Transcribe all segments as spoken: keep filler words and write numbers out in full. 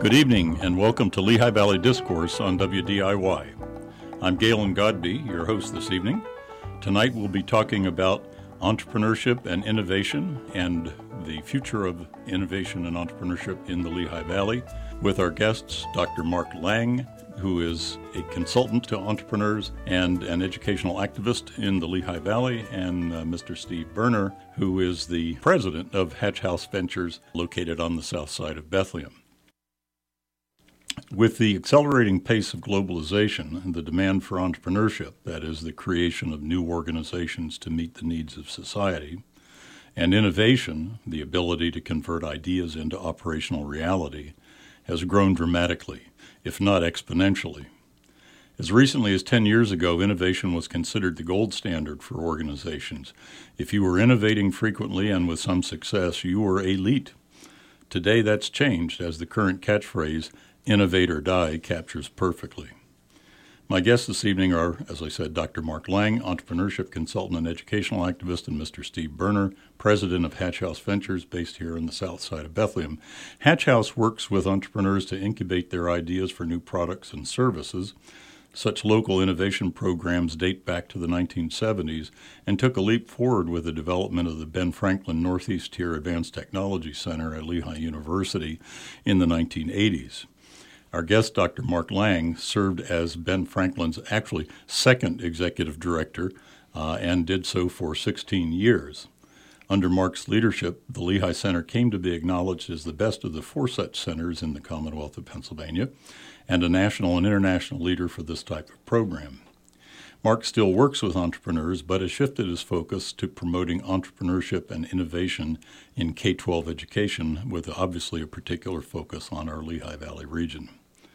Good evening and welcome to Lehigh Valley Discourse on W D I Y. I'm Galen Godby, your host this evening. Tonight we'll be talking about entrepreneurship and innovation and the future of innovation and entrepreneurship in the Lehigh Valley with our guests, Doctor Mark Lang, who is a consultant to entrepreneurs and an educational activist in the Lehigh Valley, and uh, Mister Steve Berner, who is the president of Hatch House Ventures located on the south side of Bethlehem. With the accelerating pace of globalization and the demand for entrepreneurship, that is, the creation of new organizations to meet the needs of society, and innovation, the ability to convert ideas into operational reality, has grown dramatically, if not exponentially. As recently as ten years ago, innovation was considered the gold standard for organizations. If you were innovating frequently and with some success, you were elite. Today that's changed, as the current catchphrase, "Innovate or die," captures perfectly. My guests this evening are, as I said, Doctor Mark Lang, entrepreneurship consultant and educational activist, and Mister Steve Berner, president of Hatch House Ventures, based here on the south side of Bethlehem. Hatch House works with entrepreneurs to incubate their ideas for new products and services. Such local innovation programs date back to the nineteen seventies and took a leap forward with the development of the Ben Franklin Northeast Tier Advanced Technology Center at Lehigh University in the nineteen eighties. Our guest, Doctor Mark Lang, served as Ben Franklin's actually second executive director uh, and did so for sixteen years. Under Mark's leadership, the Lehigh Center came to be acknowledged as the best of the four such centers in the Commonwealth of Pennsylvania and a national and international leader for this type of program. Mark still works with entrepreneurs, but has shifted his focus to promoting entrepreneurship and innovation in K twelve education, with obviously a particular focus on our Lehigh Valley region.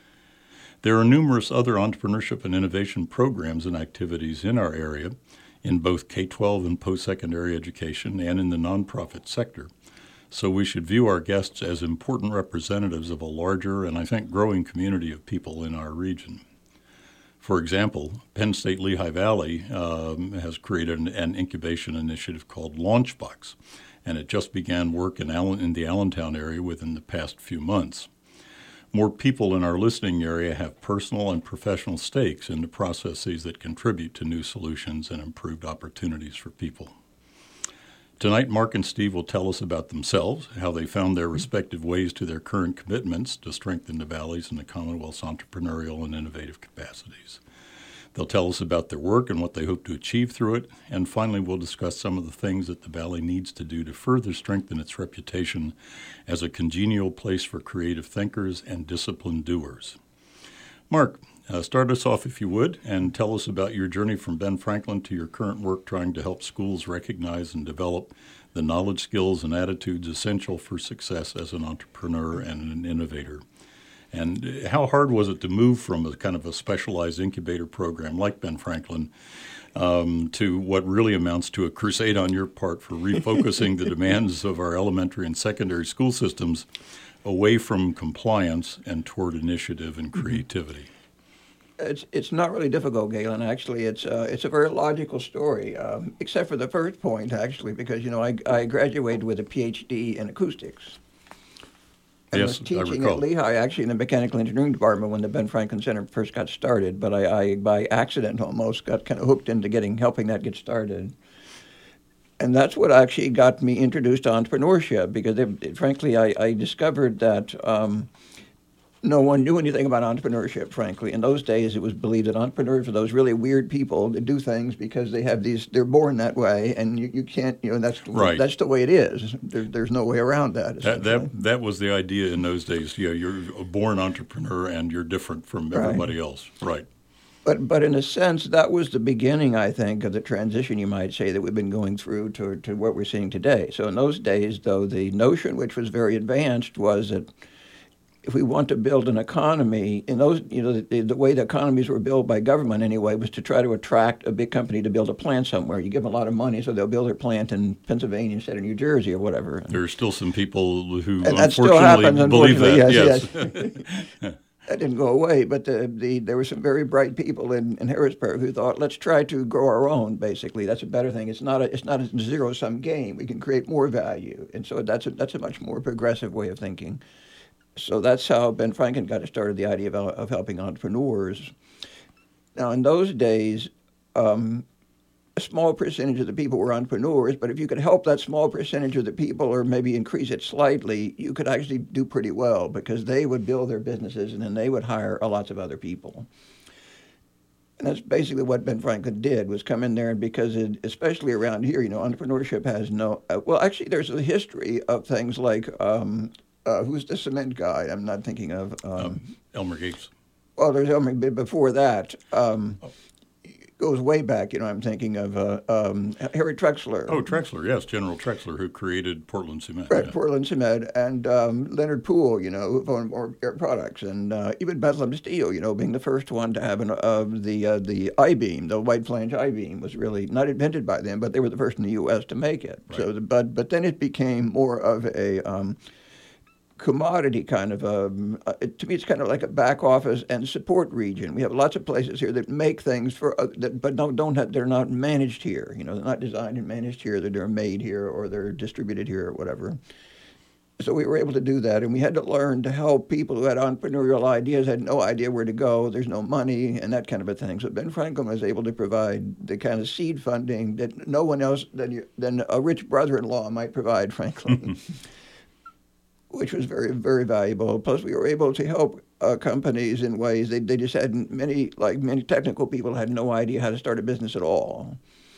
There are numerous other entrepreneurship and innovation programs and activities in our area, in both K twelve and post-secondary education and in the nonprofit sector, so we should view our guests as important representatives of a larger and I think growing community of people in our region. For example, Penn State Lehigh Valley um, has created an, an incubation initiative called Launchbox, and it just began work in, Allen, in the Allentown area within the past few months. More people in our listening area have personal and professional stakes in the processes that contribute to new solutions and improved opportunities for people. Tonight, Mark and Steve will tell us about themselves, how they found their respective ways to their current commitments to strengthen the Valley's and the Commonwealth's entrepreneurial and innovative capacities. They'll tell us about their work and what they hope to achieve through it, and finally we'll discuss some of the things that the Valley needs to do to further strengthen its reputation as a congenial place for creative thinkers and disciplined doers. Mark, uh, start us off if you would, and tell us about your journey from Ben Franklin to your current work trying to help schools recognize and develop the knowledge, skills, and attitudes essential for success as an entrepreneur and an innovator. And how hard was it to move from a kind of a specialized incubator program like Ben Franklin um, to what really amounts to a crusade on your part for refocusing the demands of our elementary and secondary school systems away from compliance and toward initiative and creativity? It's it's not really difficult, Galen. Actually, it's uh, it's a very logical story, um, except for the first point, actually, because you know I I graduated with a P H D in acoustics. I yes, was teaching I at Lehigh, actually, in the mechanical engineering department when the Ben Franklin Center first got started. But I, I, by accident, almost got kind of hooked into getting helping that get started. And that's what actually got me introduced to entrepreneurship, because it, it, frankly, I, I discovered that um, no one knew anything about entrepreneurship, frankly. In those days, it was believed that entrepreneurs were those really weird people that do things because they have these, they're born that way, and you, you can't, you know, that's right. that's the way it is. There, there's no way around that. That, that that was the idea in those days. Yeah, you're a born entrepreneur and you're different from everybody right. else. Right. But but in a sense, that was the beginning, I think, of the transition, you might say, that we've been going through to, to what we're seeing today. So in those days, though, the notion, which was very advanced, was that if we want to build an economy, in those, you know, the, the way the economies were built by government anyway was to try to attract a big company to build a plant somewhere. You give them a lot of money, so they'll build their plant in Pennsylvania instead of New Jersey or whatever. There are still some people who and unfortunately that still happens, believe that. Yes, yes. yes. That didn't go away, but the, the, there were some very bright people in, in Harrisburg who thought, let's try to grow our own, basically. That's a better thing. It's not a, it's not a zero-sum game. We can create more value. And so that's a, that's a much more progressive way of thinking. So that's how Ben Franklin got started, the idea of, of helping entrepreneurs. Now, in those days, um, a small percentage of the people were entrepreneurs, but if you could help that small percentage of the people or maybe increase it slightly, you could actually do pretty well because they would build their businesses and then they would hire a lots of other people. And that's basically what Ben Franklin did, was come in there, and because it, especially around here, you know, entrepreneurship has no, uh, well, actually there's a history of things like, um, uh, who's the cement guy? I'm not thinking of. Um, um, Elmer Gates. Well, there's Elmer, but before that. Um, oh. Goes way back, you know. I'm thinking of uh, um, Harry Trexler. Oh, Trexler, yes, General Trexler, who created Portland Cement. Right, yeah. Portland Cement, and um, Leonard Poole, you know, who owned more Air Products, and uh, even Bethlehem Steel, you know, being the first one to have an, uh, the uh, the I-beam, the wide flange I-beam, was really not invented by them, but they were the first in the U S to make it. Right. So, the, but but then it became more of a um, commodity kind of a, uh, to me it's kind of like a back office and support region. We have lots of places here that make things for, uh, that, but don't, don't have, they're not managed here. You know, they're not designed and managed here, that they're made here or they're distributed here or whatever. So we were able to do that, and we had to learn to help people who had entrepreneurial ideas, had no idea where to go, there's no money, and that kind of a thing. So Ben Franklin was able to provide the kind of seed funding that no one else than, you, than a rich brother-in-law might provide, frankly. Which was very, very valuable. Plus, we were able to help uh, companies in ways they, they just had many, like many technical people had no idea how to start a business at all.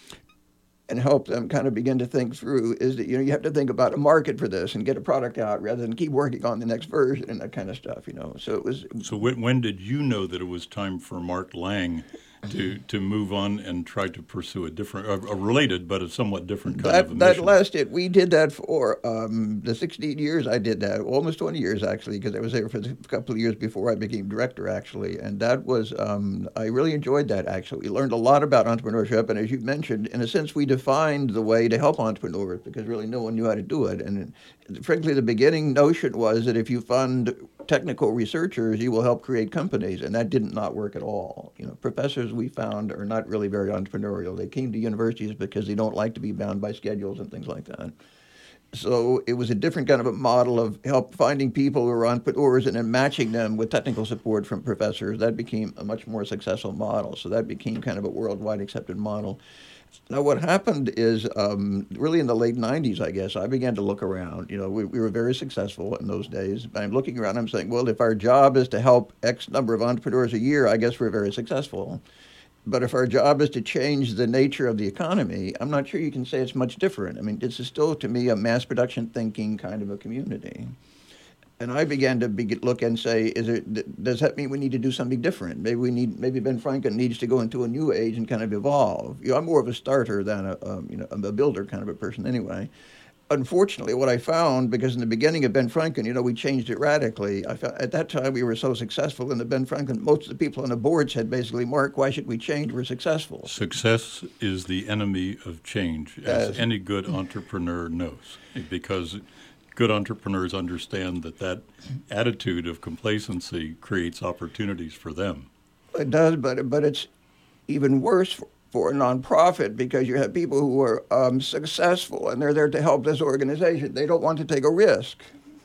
And help them kind of begin to think through is that, you know, you have to think about a market for this and get a product out rather than keep working on the next version and that kind of stuff, you know. So it was. So when, when did you know that it was time for Mark Lang to to move on and try to pursue a different, a, a related but a somewhat different kind that, of a that mission? lasted. We did that for um, the sixteen years I did that, almost twenty years actually, because I was there for a couple of years before I became director actually, and that was um, I really enjoyed that actually. We learned a lot about entrepreneurship, and as you mentioned, in a sense, we defined the way to help entrepreneurs because really no one knew how to do it, and frankly, the beginning notion was that if you fund technical researchers, you will help create companies, and that did not work at all. You know, professors we found are not really very entrepreneurial. They came to universities because they don't like to be bound by schedules and things like that. So it was a different kind of a model of help finding people who are entrepreneurs and then matching them with technical support from professors. That became a much more successful model. So that became kind of a worldwide accepted model. Now, what happened is um, really in the late nineties, I guess, I began to look around. You know, we, we were very successful in those days. I'm looking around, I'm saying, well, if our job is to help X number of entrepreneurs a year, I guess we're very successful. But if our job is to change the nature of the economy, I'm not sure you can say it's much different. I mean, this is still, to me, a mass production thinking kind of a community. And I began to be, look and say, is it, does that mean we need to do something different? Maybe we need, maybe Ben Franklin needs to go into a new age and kind of evolve. You know, I'm more of a starter than a, um, you know, a builder kind of a person anyway. Unfortunately, what I found, because in the beginning of Ben Franklin, you know, we changed it radically. I found, at that time, we were so successful in the Ben Franklin, most of the people on the board said basically, Mark, why should we change? We're successful. Success is the enemy of change, as Yes. any good entrepreneur knows, because good entrepreneurs understand that that attitude of complacency creates opportunities for them. It does, but but it's even worse for, for a nonprofit because you have people who are um, successful and they're there to help this organization. They don't want to take a risk.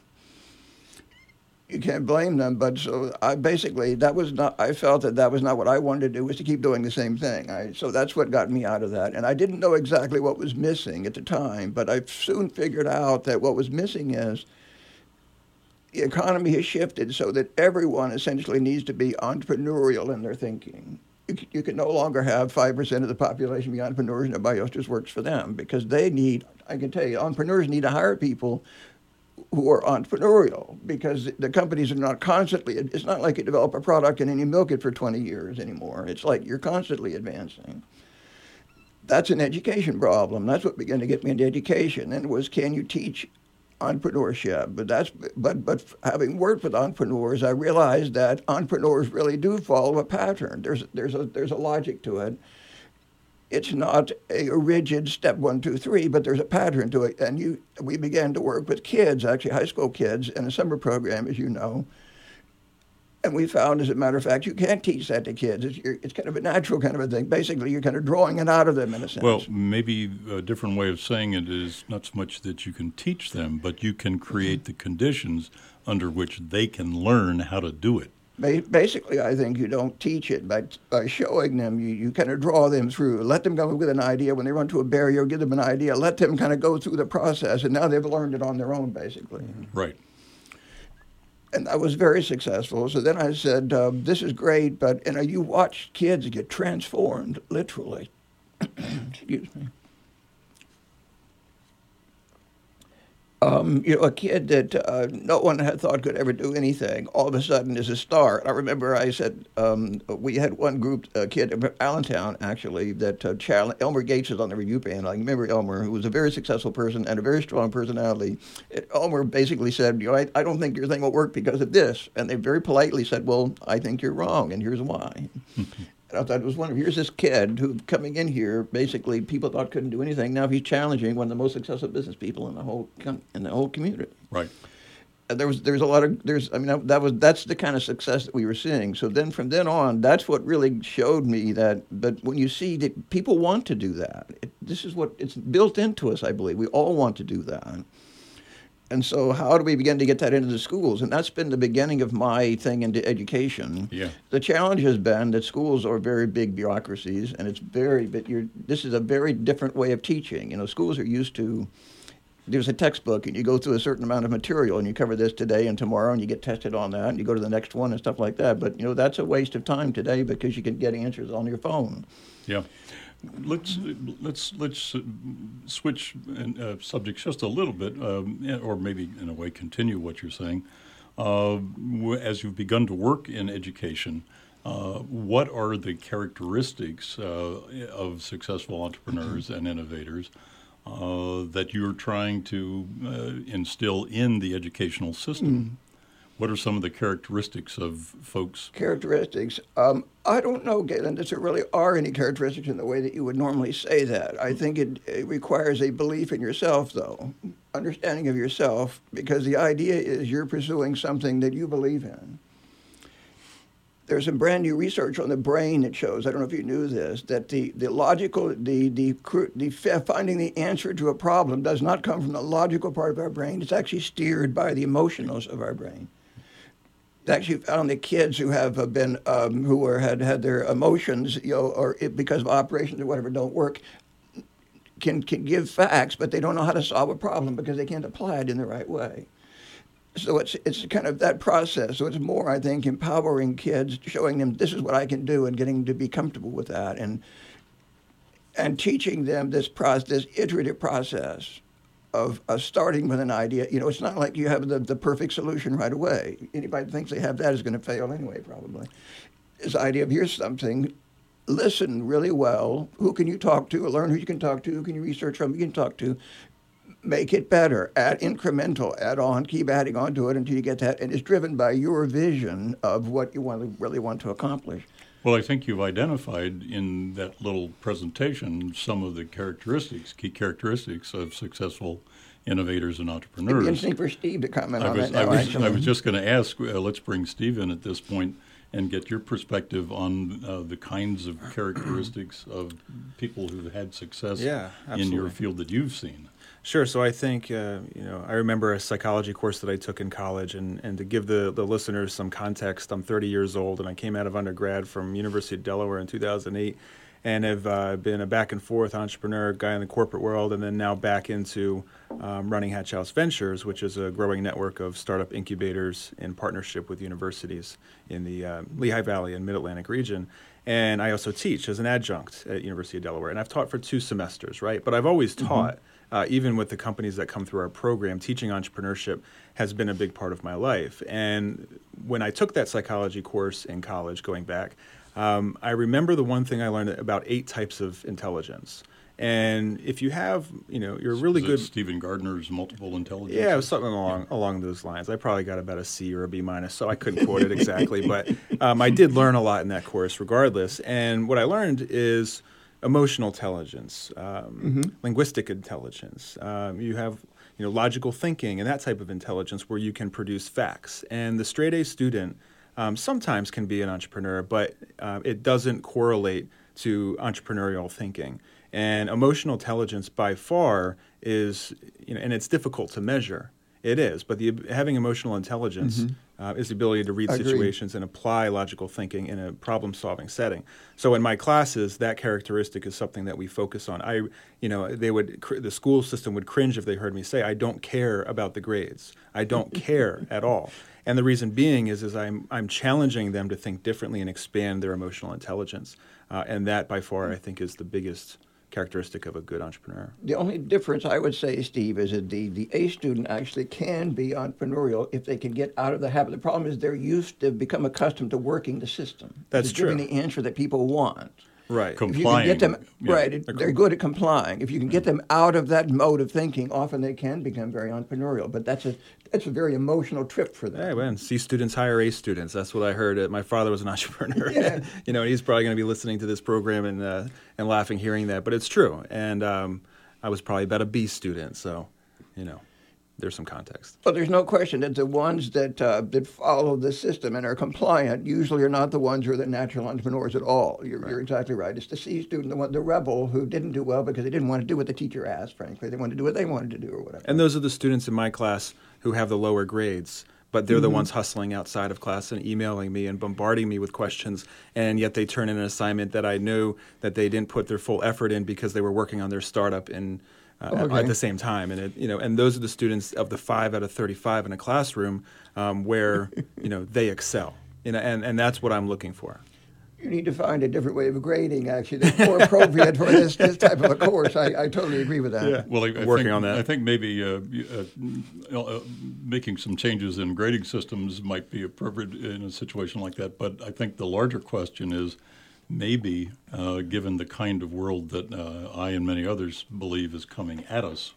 You can't blame them, but so I basically that was not. I felt that that was not what I wanted to do. Was to keep doing the same thing. I, so that's what got me out of that. And I didn't know exactly what was missing at the time, but I soon figured out that what was missing is the economy has shifted so that everyone essentially needs to be entrepreneurial in their thinking. You, you can no longer have five percent of the population be entrepreneurs and everybody else just works for them because they need. I can tell you, entrepreneurs need to hire people who are entrepreneurial because the companies are not constantly, it's not like you develop a product and then you milk it for twenty years anymore. It's like you're constantly advancing. That's an education problem. That's what began to get me into education. And it was, can you teach entrepreneurship? But that's, but, but having worked with entrepreneurs, I realized that entrepreneurs really do follow a pattern. There's, there's a, there's a logic to it. It's not a rigid step one, two, three, but there's a pattern to it. And you, we began to work with kids, actually high school kids, in a summer program, as you know. And we found, as a matter of fact, you can't teach that to kids. It's, you're, it's kind of a natural kind of a thing. Basically, you're kind of drawing it out of them in a sense. Well, maybe a different way of saying it is not so much that you can teach them, but you can create the conditions under which they can learn how to do it. Basically, I think you don't teach it by by showing them. You, you kind of draw them through. Let them go with an idea. When they run to a barrier, give them an idea. Let them kind of go through the process, and now they've learned it on their own, basically. Right. And that was very successful. So then I said, uh, this is great, but you know, you watch kids get transformed, literally. Excuse me. Um, you know, a kid that uh, no one had thought could ever do anything, all of a sudden is a star. And I remember I said, um, we had one group, a kid in Allentown, actually, that uh, challenged, Elmer Gates was on the review panel. I remember Elmer, who was a very successful person and a very strong personality. It, Elmer basically said, you know, I, I don't think your thing will work because of this. And they very politely said, well, I think you're wrong, and here's why. And I thought it was wonderful. Here's this kid who, coming in here, basically people thought couldn't do anything. Now he's challenging one of the most successful business people in the whole in the whole community. Right. And there was there's a lot of there's I mean that was that's the kind of success that we were seeing. So then from then on, that's what really showed me that. But when you see that people want to do that, it, this is what it's built into us. I believe we all want to do that. And so how do we begin to get that into the schools? And that's been the beginning of my thing into education. Yeah. The challenge has been that schools are very big bureaucracies, and it's very, but you're, this is a very different way of teaching. You know, schools are used to, there's a textbook, and you go through a certain amount of material, and you cover this today and tomorrow, and you get tested on that, and you go to the next one and stuff like that. But, you know, that's a waste of time today because you can get answers on your phone. Yeah. Let's let's let's switch uh, subjects just a little bit, um, or maybe in a way continue what you're saying. Uh, as you've begun to work in education, uh, what are the characteristics uh, of successful entrepreneurs and innovators uh, that you're trying to uh, instill in the educational system? Mm. What are some of the characteristics of folks? Characteristics. Um, I don't know, Galen, that there really are any characteristics in the way that you would normally say that. I think it, it requires a belief in yourself, though, understanding of yourself, because the idea is you're pursuing something that you believe in. There's some brand new research on the brain that shows, I don't know if you knew this, that the, the logical, the, the, the finding the answer to a problem does not come from the logical part of our brain. It's actually steered by the emotionals of our brain. Actually found that kids who have been um, who are had had their emotions, you know, or it, because of operations or whatever don't work, can can give facts, but they don't know how to solve a problem because they can't apply it in the right way. So it's it's kind of that process. So it's more, I think, empowering kids, showing them this is what I can do, and getting them to be comfortable with that, and and teaching them this process, this iterative process. Of, of starting with an idea. You know, it's not like you have the, the perfect solution right away. Anybody that thinks they have that is going to fail anyway, probably. This idea of here's something, listen really well. Who can you talk to? Learn who you can talk to. Who can you research from? You can talk to. Make it better. Add incremental. Add on. Keep adding on to it until you get that. And it's driven by your vision of what you want to, really want to accomplish. Well, I think you've identified in that little presentation some of the characteristics, key characteristics of successful innovators and entrepreneurs. It'd be interesting for Steve to comment I on was, that now, I was, actually. I was just going to ask, uh, let's bring Steve in at this point and get your perspective on uh, the kinds of characteristics of people who've had success yeah, in your field that you've seen. Sure. So I think, uh, you know, I remember a psychology course that I took in college, and, and to give the, the listeners some context, I'm thirty years old, and I came out of undergrad from University of Delaware in two thousand eight, and have uh, been a back and forth entrepreneur, guy in the corporate world, and then now back into um, running Hatch House Ventures, which is a growing network of startup incubators in partnership with universities in the uh, Lehigh Valley and Mid-Atlantic region. And I also teach as an adjunct at University of Delaware, and I've taught for two semesters, right? But I've always taught. Mm-hmm. Uh, even with the companies that come through our program, teaching entrepreneurship has been a big part of my life. And when I took that psychology course in college, going back, um, I remember the one thing I learned about eight types of intelligence. And if you have, you know, you're really Is good. It Stephen Gardner's multiple intelligence? Yeah, it was something along yeah. along those lines. I probably got about a C or a B minus, so I couldn't quote it exactly. But um, I did learn a lot in that course, regardless. And what I learned is emotional intelligence, um, mm-hmm. linguistic intelligence. Um, you have, you know, logical thinking and that type of intelligence where you can produce facts. And the straight A student um, sometimes can be an entrepreneur, but uh, it doesn't correlate to entrepreneurial thinking. And emotional intelligence by far is, you know, and it's difficult to measure. It is, but the, having emotional intelligence mm-hmm. uh, is the ability to read I situations agree. and apply logical thinking in a problem-solving setting. So in my classes, that characteristic is something that we focus on. I, you know, they would the school system would cringe if they heard me say, "I don't care about the grades. I don't care at all." And the reason being is, is I'm I'm challenging them to think differently and expand their emotional intelligence, uh, and that by far I think is the biggest characteristic of a good entrepreneur. The only difference I would say, Steve, is that the, the A student actually can be entrepreneurial if they can get out of the habit. The problem is they're used to become accustomed to working the system. That's true. Giving the answer that people want. Right. Complying. If you can get them, yeah. right, it, they're good at complying. If you can get them out of that mode of thinking, often they can become very entrepreneurial. But that's a that's a very emotional trip for them. Yeah, man. C students hire A students. That's what I heard. My father was an entrepreneur. Yeah. You know, he's probably going to be listening to this program and uh, and laughing hearing that. But it's true. And um, I was probably about a B student, so you know. There's some context. Well, there's no question that the ones that uh, that follow the system and are compliant usually are not the ones who are the natural entrepreneurs at all. You're, right. you're exactly right. It's the C student, the one, the rebel, who didn't do well because they didn't want to do what the teacher asked, frankly. They wanted to do what they wanted to do or whatever. And those are the students in my class who have the lower grades, but they're mm-hmm. the ones hustling outside of class and emailing me and bombarding me with questions, and yet they turn in an assignment that I knew that they didn't put their full effort in because they were working on their startup in Uh, okay. at the same time, and it, you know, and those are the students of the five out of thirty-five in a classroom um, where you know they excel, you know, and, and that's what I'm looking for. You need to find a different way of grading, actually, that's more appropriate for this, this type of a course. I, I totally agree with that. Yeah. Well, I, I working think, on that. I think maybe uh, uh, uh, making some changes in grading systems might be appropriate in a situation like that. But I think the larger question is, maybe, uh, given the kind of world that uh, I and many others believe is coming at us,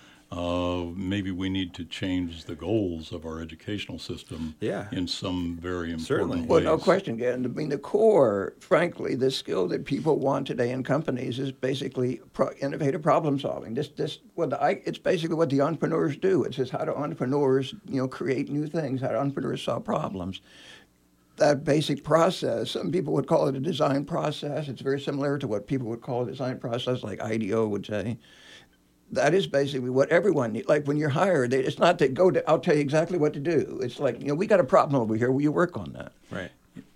uh, maybe we need to change the goals of our educational system yeah. in some very important Certainly. ways. Well, no question, Gavin. I mean, the core, frankly, the skill that people want today in companies is basically pro- innovative problem solving. This, this, what the, I, it's basically what the entrepreneurs do. It's just how do entrepreneurs, you know, create new things? How do entrepreneurs solve problems? That basic process, some people would call it a design process. It's very similar to what people would call a design process, like I D O would say. That is basically what everyone needs. Like when you're hired, they, it's not that go to, I'll tell you exactly what to do. It's like, you know, we got a problem over here. Will you work on that? Right.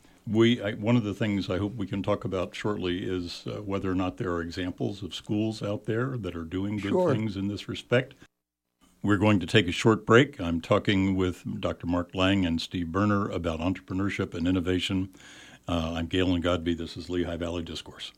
We I, one of the things I hope we can talk about shortly is uh, whether or not there are examples of schools out there that are doing good Sure. things in this respect. We're going to take a short break. I'm talking with Doctor Mark Lang and Steve Berner about entrepreneurship and innovation. Uh, I'm Galen Godby. This is Lehigh Valley Discourse.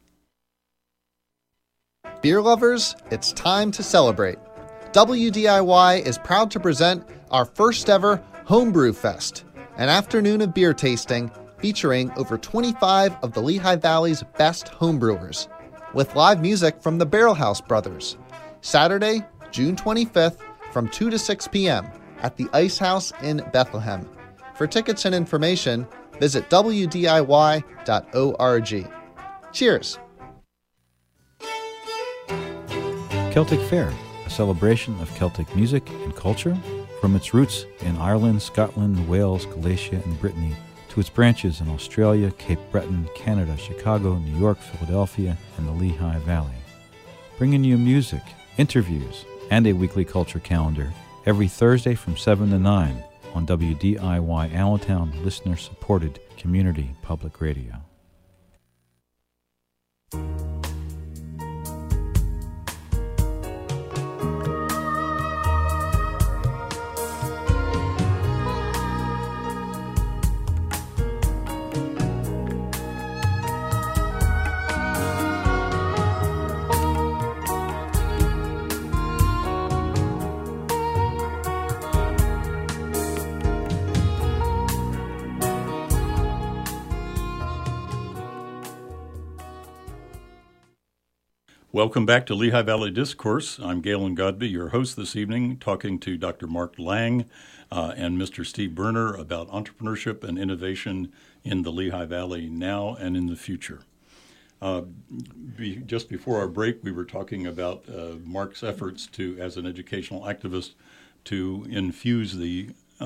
Beer lovers, it's time to celebrate. W D I Y is proud to present our first ever Homebrew Fest, an afternoon of beer tasting featuring over twenty-five of the Lehigh Valley's best homebrewers, with live music from the Barrel House Brothers. Saturday, June twenty-fifth, from two to six p.m. at the Ice House in Bethlehem. For tickets and information, visit w d i y dot org. Cheers! Celtic Fair, a celebration of Celtic music and culture, from its roots in Ireland, Scotland, Wales, Galicia, and Brittany, to its branches in Australia, Cape Breton, Canada, Chicago, New York, Philadelphia, and the Lehigh Valley. Bringing you music, interviews, and a weekly culture calendar every Thursday from seven to nine on W D I Y Allentown, listener-supported community public radio. Welcome back to Lehigh Valley Discourse. I'm Galen Godby, your host this evening, talking to Doctor Mark Lang uh, and Mister Steve Berner about entrepreneurship and innovation in the Lehigh Valley now and in the future. Uh, be, just before our break, we were talking about uh, Mark's efforts to, as an educational activist, to infuse the uh,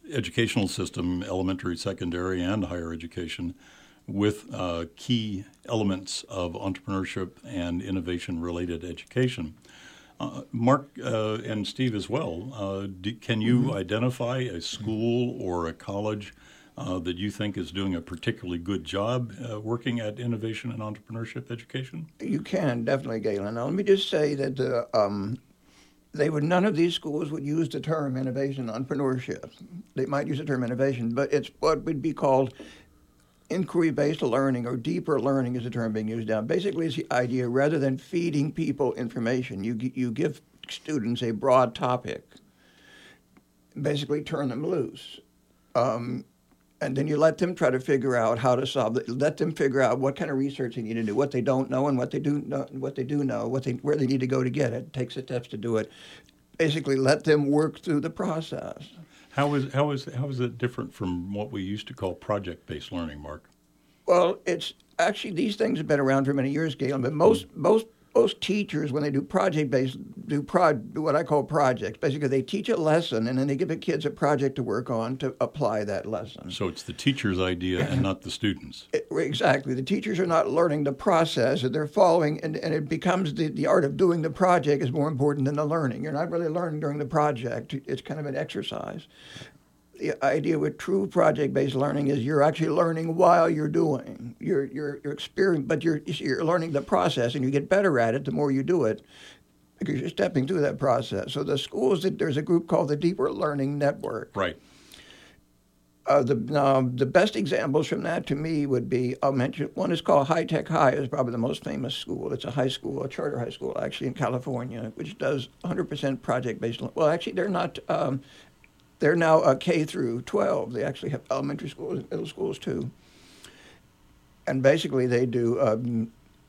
educational system, elementary, secondary, and higher education, with uh, key elements of entrepreneurship and innovation-related education. Uh, Mark uh, and Steve as well, uh, do, can you mm-hmm. identify a school or a college uh, that you think is doing a particularly good job uh, working at innovation and entrepreneurship education? You can, definitely, Galen. Now, let me just say that uh, um, they would none of these schools would use the term innovation and entrepreneurship. They might use the term innovation, but it's what would be called inquiry-based learning, or deeper learning is the term being used now. Basically, it's the idea, rather than feeding people information, you you give students a broad topic, basically turn them loose. Um, and then you let them try to figure out how to solve it. Let them figure out what kind of research they need to do, what they don't know and what they do know, what they do know, what they, where they need to go to get it, take the steps to do it. Basically, let them work through the process. How is how is how is it different from what we used to call project-based learning, Mark? Well, it's actually, these things have been around for many years, Galen. But most mm. most most teachers, when they do project-based, do prod do what I call projects. Basically, they teach a lesson and then they give the kids a project to work on to apply that lesson. So it's the teacher's idea and not the students. It, exactly. The teachers are not learning the process; they're following, and, and it becomes the, the art of doing the project is more important than the learning. You're not really learning during the project; it's kind of an exercise. The idea with true project-based learning is you're actually learning while you're doing. You're you're you're experiencing, but you're you're learning the process, and you get better at it the more you do it, because you're stepping through that process. So the schools, that there's a group called the Deeper Learning Network. Right. Uh, the uh, the best examples from that to me would be, I'll mention one is called High Tech High. It's probably the most famous school. It's a high school, a charter high school actually in California, which does one hundred percent project-based. Well, actually, they're not. Um, They're now uh, K through twelve. They actually have elementary schools and middle schools too. And basically they do, um,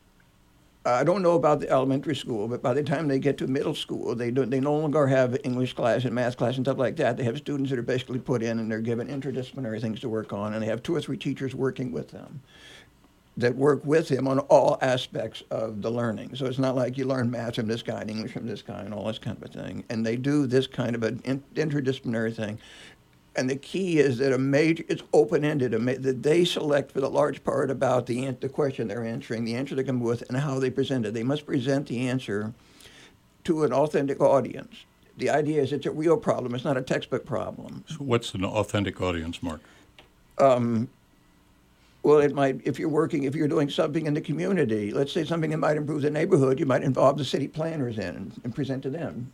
I don't know about the elementary school, but by the time they get to middle school, they do, they no longer have English class and math class and stuff like that. They have students that are basically put in and they're given interdisciplinary things to work on, and they have two or three teachers working with them that work with him on all aspects of the learning. So it's not like you learn math from this guy and English from this guy and all this kind of a thing. And they do this kind of an in, interdisciplinary thing. And the key is that a major, it's open-ended, a ma- that they select for the large part about the, the question they're answering, the answer they come with, and how they present it. They must present the answer to an authentic audience. The idea is it's a real problem. It's not a textbook problem. So what's an authentic audience, Mark? Um, Well, it might, if you're working, if you're doing something in the community, let's say something that might improve the neighborhood, you might involve the city planners in and, and present to them.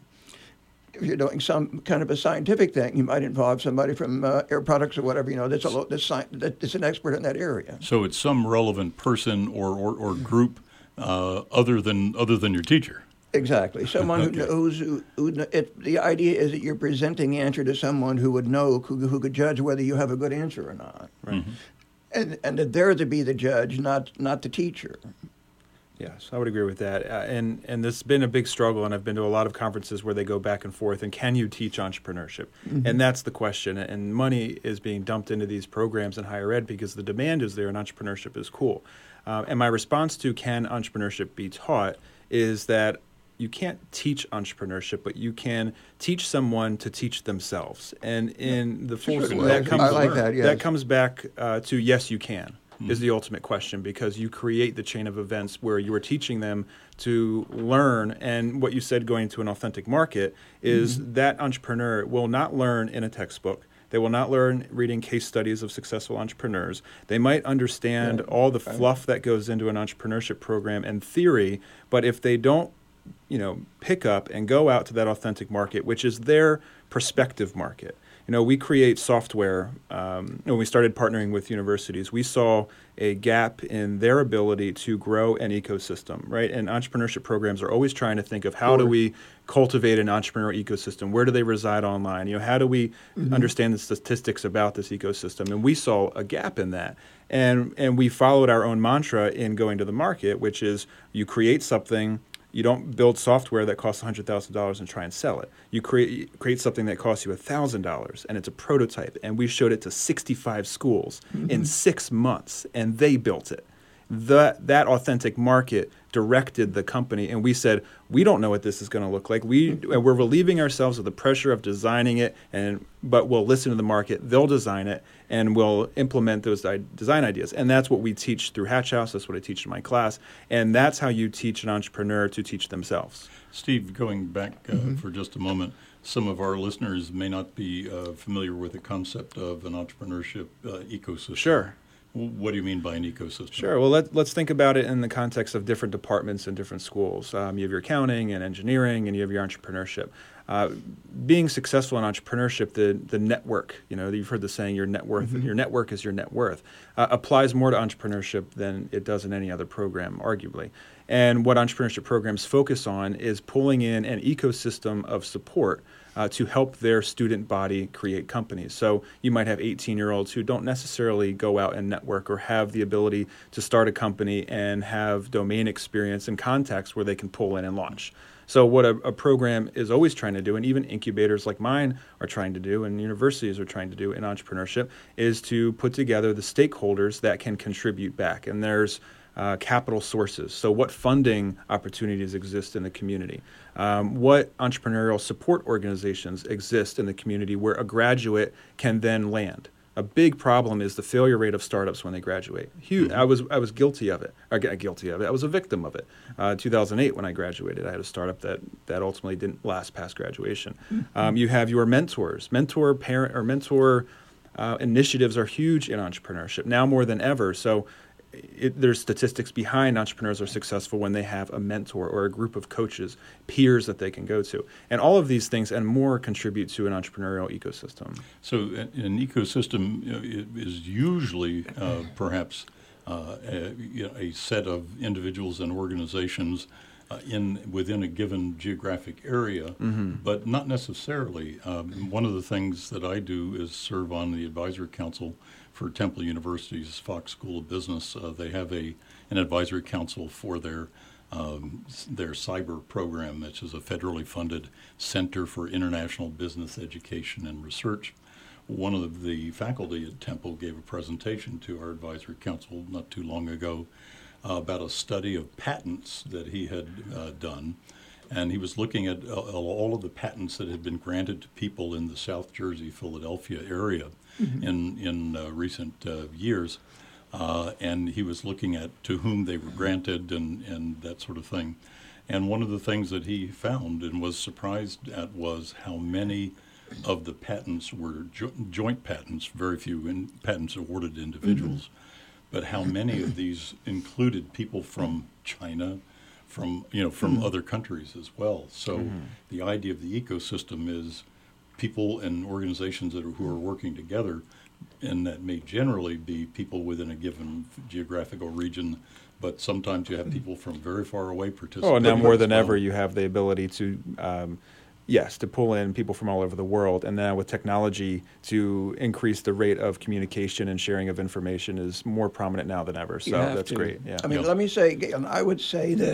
If you're doing some kind of a scientific thing, you might involve somebody from uh, Air Products or whatever, you know, that's, a, that's, that's an expert in that area. So it's some relevant person or, or, or group uh, other than other than your teacher. Exactly. Someone okay. who knows, who, who it, the idea is that you're presenting the answer to someone who would know, who, who could judge whether you have a good answer or not. Right. Mm-hmm. And, and that they're to be the judge, not not the teacher. Yes, I would agree with that. Uh, and and this has been a big struggle, and I've been to a lot of conferences where they go back and forth, and can you teach entrepreneurship? Mm-hmm. And that's the question. And money is being dumped into these programs in higher ed because the demand is there and entrepreneurship is cool. Uh, and my response to can entrepreneurship be taught is that you can't teach entrepreneurship, but you can teach someone to teach themselves. And in the full Sure. that comes I like that, yes. that comes back uh, to yes, you can. Mm-hmm. Is the ultimate question, because you create the chain of events where you are teaching them to learn. And what you said, going to an authentic market, is mm-hmm. that entrepreneur will not learn in a textbook. They will not learn reading case studies of successful entrepreneurs. They might understand yeah. all the fluff that goes into an entrepreneurship program and theory, but if they don't, you know, pick up and go out to that authentic market, which is their prospective market. You know, we create software. Um, when we started partnering with universities, we saw a gap in their ability to grow an ecosystem, right? And entrepreneurship programs are always trying to think of how sure. do we cultivate an entrepreneur ecosystem? Where do they reside online? You know, how do we mm-hmm. understand the statistics about this ecosystem? And we saw a gap in that. And and we followed our own mantra in going to the market, which is you create something. You don't build software that costs one hundred thousand dollars and try and sell it. You create create something that costs you one thousand dollars, and it's a prototype. And we showed it to sixty-five schools mm-hmm. in six months, and they built it. that that authentic market directed the company, and we said, we don't know what this is going to look like. We we're relieving ourselves of the pressure of designing it, and but we'll listen to the market. They'll design it, and we'll implement those design ideas. And that's what we teach through Hatch House. That's what I teach in my class, and that's how you teach an entrepreneur to teach themselves. Steve, going back uh, Mm-hmm. for just a moment, some of our listeners may not be uh, familiar with the concept of an entrepreneurship uh, ecosystem. Sure. What do you mean by an ecosystem? Sure. Well, let, let's think about it in the context of different departments and different schools. Um, you have your accounting and engineering, and you have your entrepreneurship. Uh, being successful in entrepreneurship, the the network, you know, you've heard the saying, your net worth, mm-hmm. your network is your net worth, uh, applies more to entrepreneurship than it does in any other program, arguably. And what entrepreneurship programs focus on is pulling in an ecosystem of support Uh, to help their student body create companies. So you might have eighteen-year-olds who don't necessarily go out and network or have the ability to start a company and have domain experience and contacts where they can pull in and launch. So what a, a program is always trying to do, and even incubators like mine are trying to do, and universities are trying to do in entrepreneurship, is to put together the stakeholders that can contribute back. And there's Uh, capital sources. So what funding opportunities exist in the community? Um, what entrepreneurial support organizations exist in the community where a graduate can then land? A big problem is the failure rate of startups when they graduate. Huge. Mm-hmm. I was I was guilty of it. Or, guilty of it. I was a victim of it. Uh, two thousand eight, when I graduated, I had a startup that that ultimately didn't last past graduation. Mm-hmm. Um, you have your mentors, mentor parent or mentor uh, initiatives are huge in entrepreneurship now more than ever. So It, there's statistics behind entrepreneurs are successful when they have a mentor or a group of coaches, peers that they can go to. And all of these things and more contribute to an entrepreneurial ecosystem. So an, an ecosystem you know, is usually uh, perhaps uh, a, you know, a set of individuals and organizations uh, in within a given geographic area, mm-hmm. but not necessarily. Um, one of the things that I do is serve on the advisory council for Temple University's Fox School of Business. Uh, they have a an advisory council for their um, their cyber program, which is a federally funded Center for International Business Education and Research. One of the faculty at Temple gave a presentation to our advisory council not too long ago uh, about a study of patents that he had uh, done. And he was looking at uh, all of the patents that had been granted to people in the South Jersey, Philadelphia area mm-hmm. in, in uh, recent uh, years. Uh, and he was looking at to whom they were granted and, and that sort of thing. And one of the things that he found and was surprised at was how many of the patents were jo- joint patents, very few in, patents awarded to individuals, mm-hmm. but how many of these included people from China, from you know from mm-hmm. other countries as well. So mm-hmm. the idea of the ecosystem is people and organizations that are, who are working together, and that may generally be people within a given geographical region, but sometimes you have people from very far away participating. Oh, and now more than well. ever, you have the ability to, um, yes, to pull in people from all over the world, and now with technology to increase the rate of communication and sharing of information is more prominent now than ever. So that's to. great. Yeah. I mean, yeah. let me say again, I would say that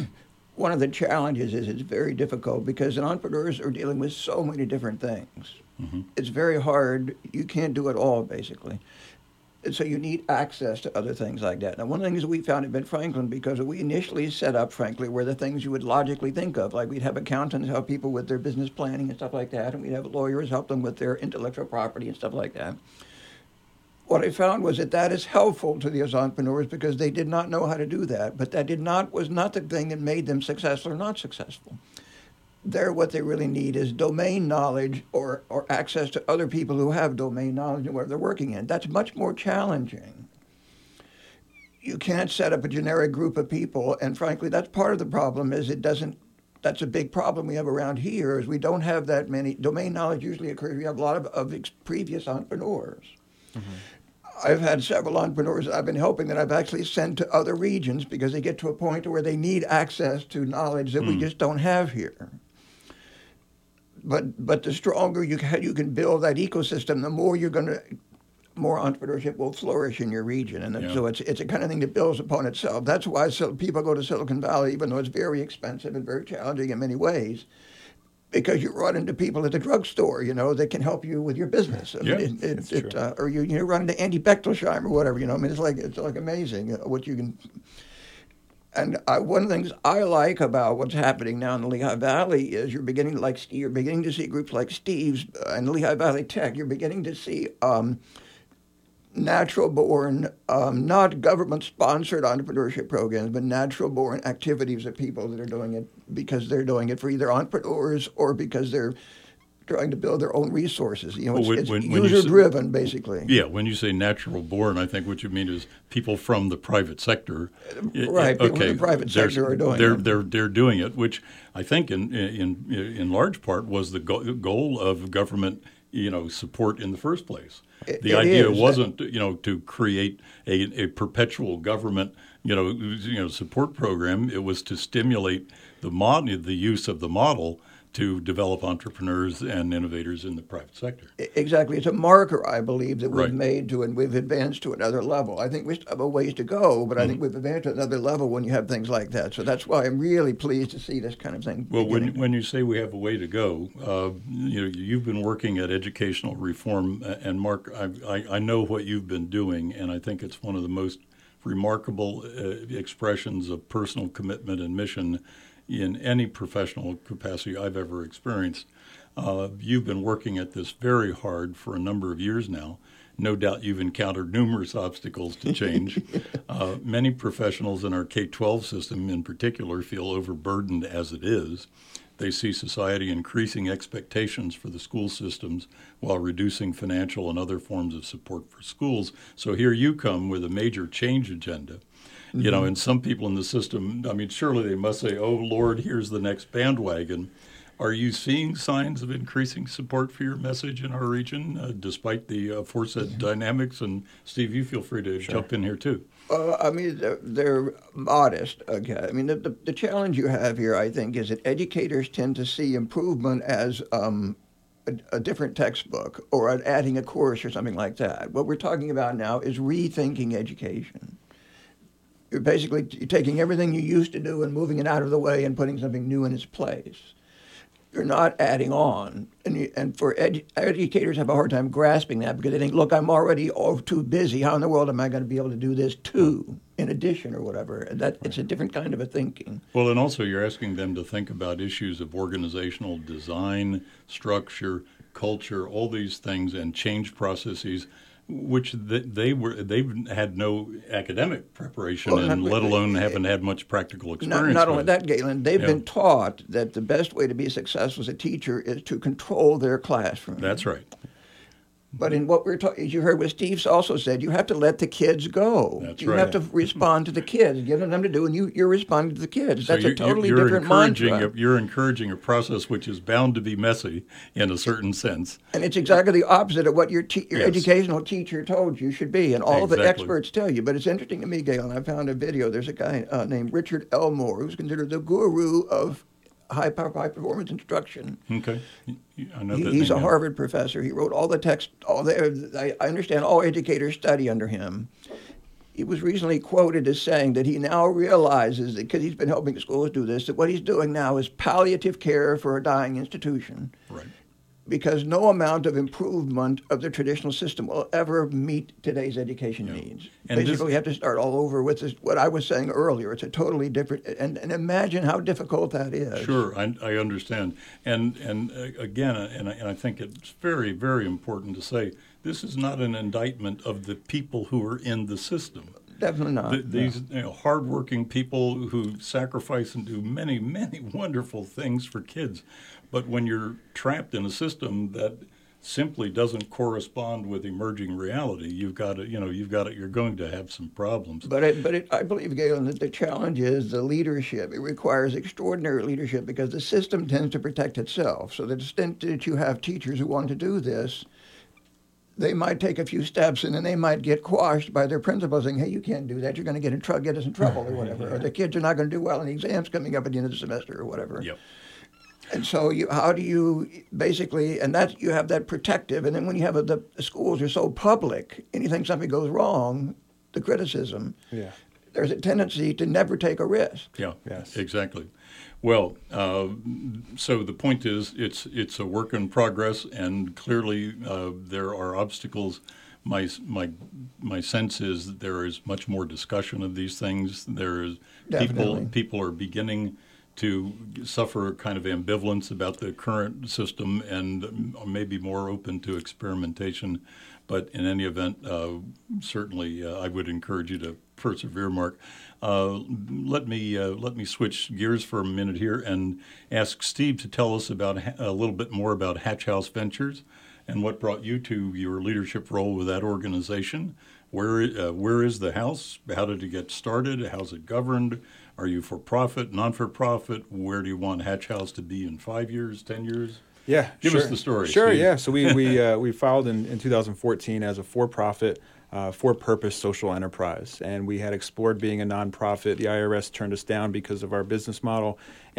one of the challenges is it's very difficult because entrepreneurs are dealing with so many different things. Mm-hmm. It's very hard. You can't do it all, basically. And so you need access to other things like that. Now, one of the things we found at Ben Franklin, because we initially set up, frankly, were the things you would logically think of. Like we'd have accountants help people with their business planning and stuff like that, and we'd have lawyers help them with their intellectual property and stuff like that. What I found was that that is helpful to these entrepreneurs because they did not know how to do that, but that did not was not the thing that made them successful or not successful. They're what they really need is domain knowledge or, or access to other people who have domain knowledge in where they're working in. That's much more challenging. You can't set up a generic group of people, and frankly, that's part of the problem is it doesn't, that's a big problem we have around here is we don't have that many, domain knowledge usually occurs, we have a lot of, of ex- previous entrepreneurs. Mm-hmm. I've had several entrepreneurs I've been helping that I've actually sent to other regions because they get to a point where they need access to knowledge that mm. we just don't have here. But but the stronger you can, you can build that ecosystem, the more you're going to, more entrepreneurship will flourish in your region. And yeah. so it's it's a kind of thing that builds upon itself. That's why so people go to Silicon Valley, even though it's very expensive and very challenging in many ways. because you run into people at the drugstore, you know, that can help you with your business. I Yeah, mean, it, it, that's it, true. uh, or you, you run into Andy Bechtolsheim or whatever, you know. I mean, it's like it's like amazing what you can. And I, one of the things I like about what's happening now in the Lehigh Valley is you're beginning like you're beginning to see groups like Steve's uh, and Lehigh Valley Tech. You're beginning to see um, natural-born, um, not government-sponsored entrepreneurship programs, but natural-born activities of people that are doing it because they're doing it for either entrepreneurs or because they're trying to build their own resources. You know, Well, it's, when- it's when- when you say- user-driven, basically. Yeah, when you say natural born, I think what you mean is people from the private sector. I- Right, people from okay, the private there's- sector are doing they're, it. They're they're doing it, which I think in in in large part was the go- goal of government, you know, support in the first place. It- the it idea is. wasn't, you know, to create a, a perpetual government, you know, you know, support program. It was to stimulate the mod, the use of the model to develop entrepreneurs and innovators in the private sector. Exactly. It's a marker, I believe, that we've Right. made to and we've advanced to another level. I think we still have a ways to go, but I Mm-hmm. think we've advanced to another level when you have things like that. So that's why I'm really pleased to see this kind of thing. Well, when beginning. when you say we have a way to go, uh, you know, you've been working at educational reform, uh, and Mark, I, I, I know what you've been doing, and I think it's one of the most remarkable uh, expressions of personal commitment and mission in any professional capacity I've ever experienced. Uh, you've been working at this very hard for a number of years now. No doubt you've encountered numerous obstacles to change. uh, many professionals in our K twelve system in particular feel overburdened as it is. They see society increasing expectations for the school systems while reducing financial and other forms of support for schools. So here you come with a major change agenda. Mm-hmm. You know, and some people in the system, I mean, surely they must say, oh, Lord, here's the next bandwagon. Are you seeing signs of increasing support for your message in our region, uh, despite the uh, aforesaid dynamics? And Steve, you feel free to Sure. jump in here too. Uh, I mean, they're, they're modest. Okay. I mean, the, the, the challenge you have here, I think, is that educators tend to see improvement as um, a, a different textbook or an adding a course or something like that. What we're talking about now is rethinking education. You're basically t- taking everything you used to do and moving it out of the way and putting something new in its place. You're not adding on. And, you, and for edu- educators have a hard time grasping that because they think, look, I'm already all too busy. How in the world am I going to be able to do this too, in addition or whatever? And that it's a different kind of a thinking. Well, and also you're asking them to think about issues of organizational design, structure, culture, all these things, and change processes, which they, they were they've had no academic preparation, Well, and not- let alone haven't had much practical Not, experience. not only with. that, Galen, they've Yeah. been taught that the best way to be successful as a teacher is to control their classroom. That's right. But in what we're talking, as you heard what Steve also said, you have to let the kids go. That's you right. have to respond to the kids, give them to do, and you, you're responding to the kids. So That's you're, a totally you're different encouraging mantra. A, you're encouraging a process which is bound to be messy in a certain sense. And it's exactly the opposite of what your te- your Yes. educational teacher told you should be, and all of the Exactly. experts tell you. But it's interesting to me, Galen. I found a video. There's a guy uh, named Richard Elmore who's considered the guru of high power, high performance instruction. Okay, I know He, that he's name a now. Harvard professor. He wrote all the text. All the, I, I understand all educators study under him. He was recently quoted as saying that he now realizes that because he's been helping schools do this, that what he's doing now is palliative care for a dying institution. Right. Because no amount of improvement of the traditional system will ever meet today's education Yeah. needs. And Basically, this- we have to start all over with this, what I was saying earlier. It's a totally different, and, and imagine how difficult that is. Sure, I, I understand, and and uh, again, uh, and I, and I think it's very very important to say this is not an indictment of the people who are in the system. Definitely not. Th- these you know, hardworking people who sacrifice and do many many wonderful things for kids, but when you're trapped in a system that simply doesn't correspond with emerging reality, you've got to, you know, you've got to, you're going to have some problems. But it, but it, I believe, Galen, that the challenge is the leadership. It requires extraordinary leadership because the system tends to protect itself. So the extent that you have teachers who want to do this, they might take a few steps and then they might get quashed by their principal saying, hey, you can't do that. You're going to get in trouble, get us in trouble or whatever. Or the kids are not going to do well in the exams coming up at the end of the semester or whatever. Yep. And so you, how do you basically, and that you have that protective, and then when you have a, the, the schools are so public, anything something goes wrong, the criticism, Yeah. there's a tendency to never take a risk. Yeah, Yes. exactly. Well, uh, so the point is, it's it's a work in progress, and clearly uh, there are obstacles. My my my sense is that there is much more discussion of these things. There is people Definitely. people are beginning to suffer kind of ambivalence about the current system, and are maybe more open to experimentation. But in any event, uh, certainly uh, I would encourage you to persevere, Mark. Uh, let me uh, let me switch gears for a minute here and ask Steve to tell us about a little bit more about Hatch House Ventures and what brought you to your leadership role with that organization. Where uh, where is the house? How did it get started? How's it governed? Are you for profit, non for profit? Where do you want Hatch House to be in five years, ten years? Yeah, Give sure. us the story. Sure, Steve. yeah. So we we uh, we filed in, in two thousand fourteen as a for-profit, uh, for-purpose social enterprise, and we had explored being a nonprofit. The I R S turned us down because of our business model,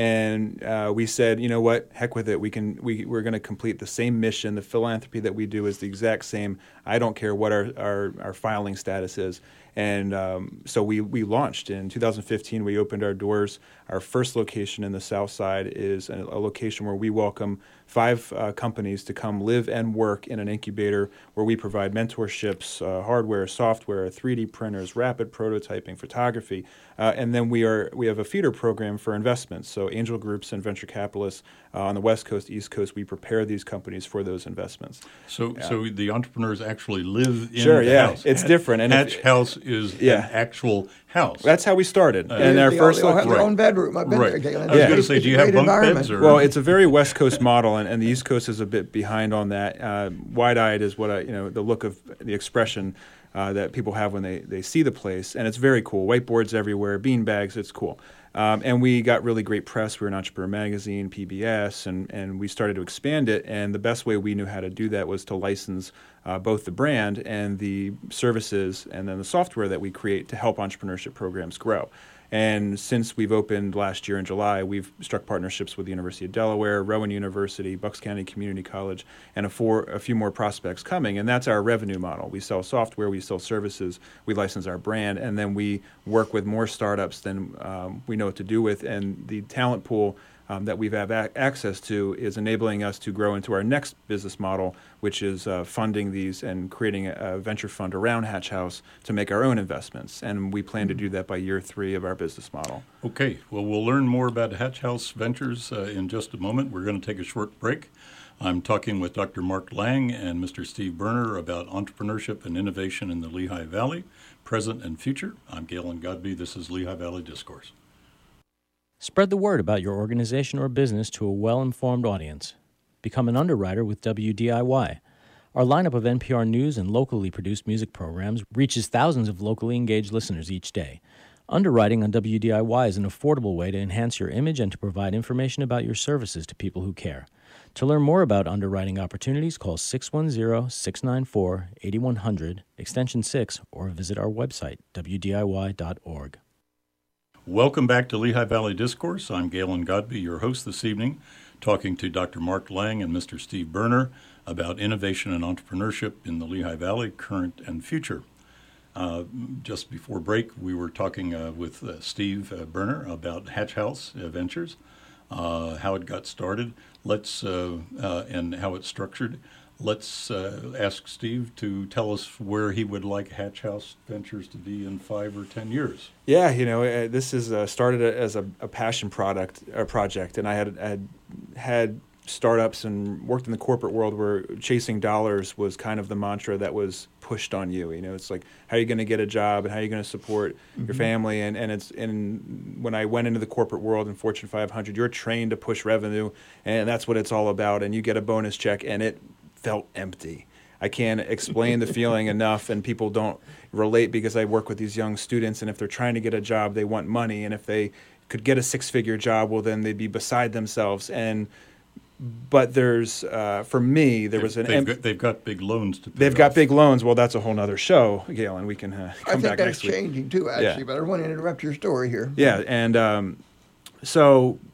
and uh, we said, you know what, heck with it. We can we we're going to complete the same mission. The philanthropy that we do is the exact same. I don't care what our our, our filing status is. And um, so we, we launched in two thousand fifteen. We opened our doors. Our first location in the South Side is a, a location where we welcome five uh, companies to come live and work in an incubator where we provide mentorships, uh, hardware, software, three D printers, rapid prototyping, photography, uh, and then we are we have a feeder program for investments. So angel groups and venture capitalists uh, on the West Coast, East Coast, we prepare these companies for those investments. So Yeah. so the entrepreneurs actually live in Sure, the yeah. house. It's Hatch- different. And if- Hatch House is Yeah. an actual house. That's how we started. Uh, and They our all- first they all have look- their own bedroom. I've been Right. there, Galen. I was Yeah. going to say, It's do a you have great bunk environment. beds? Or? Well, it's a very West Coast model, and, and the East Coast is a bit behind on that. Uh, wide-eyed is what I, you know, the look of the expression uh, that people have when they, they see the place, and it's very cool. Whiteboards everywhere, bean bags, it's cool. Um, and we got really great press. We were in Entrepreneur Magazine, P B S, and, and we started to expand it. And the best way we knew how to do that was to license uh, both the brand and the services and then the software that we create to help entrepreneurship programs grow. And since we've opened last year in July, we've struck partnerships with the University of Delaware, Rowan University, Bucks County Community College, and a, four, a few more prospects coming. And that's our revenue model. We sell software, we sell services, we license our brand, and then we work with more startups than um, we know what to do with. And the talent pool um, that we have a- access to is enabling us to grow into our next business model, which is uh, funding these and creating a, a venture fund around Hatch House to make our own investments. And we plan to do that by year three of our business model. Okay, well, we'll learn more about Hatch House Ventures uh, in just a moment. We're going to take a short break. I'm talking with Doctor Mark Lang and Mister Steve Berner about entrepreneurship and innovation in the Lehigh Valley, present and future. I'm Galen Godby. This is Lehigh Valley Discourse. Spread the word about your organization or business to a well-informed audience. Become an underwriter with W D I Y. Our lineup of N P R News and locally produced music programs reaches thousands of locally engaged listeners each day. Underwriting on W D I Y is an affordable way to enhance your image and to provide information about your services to people who care. To learn more about underwriting opportunities, call six one zero, six nine four, eight one zero zero, extension six, or visit our website, w d i y dot org. Welcome back to Lehigh Valley Discourse. I'm Galen Godby, your host this evening, talking to Doctor Mark Lang and Mister Steve Berner about innovation and entrepreneurship in the Lehigh Valley, current and future. Uh, just before break, we were talking uh, with uh, Steve uh, Berner about Hatch House uh, Ventures, uh, how it got started, let's uh, uh, and how it's structured. Let's uh, ask Steve to tell us where he would like Hatch House Ventures to be in five or ten years. Yeah, you know, uh, this is uh, started as a, a passion product, a project, and I had had had startups and worked in the corporate world where chasing dollars was kind of the mantra that was pushed on you. You know, it's like, how are you going to get a job and how are you going to support mm-hmm. your family? And and it's and when I went into the corporate world in Fortune five hundred, you're trained to push revenue, and that's what it's all about. And you get a bonus check, and it felt empty. I can't explain the feeling enough, and people don't relate because I work with these young students, and if they're trying to get a job, they want money, and if they could get a six-figure job, well, then they'd be beside themselves. And but there's, uh, for me, there was an... They've, em- got, they've got big loans to pay They've got off. big loans. Well, that's a whole other show, Galen. We can uh, come I think back that's next week. changing too, actually, Yeah. but I don't want to interrupt your story here. Yeah, and um, so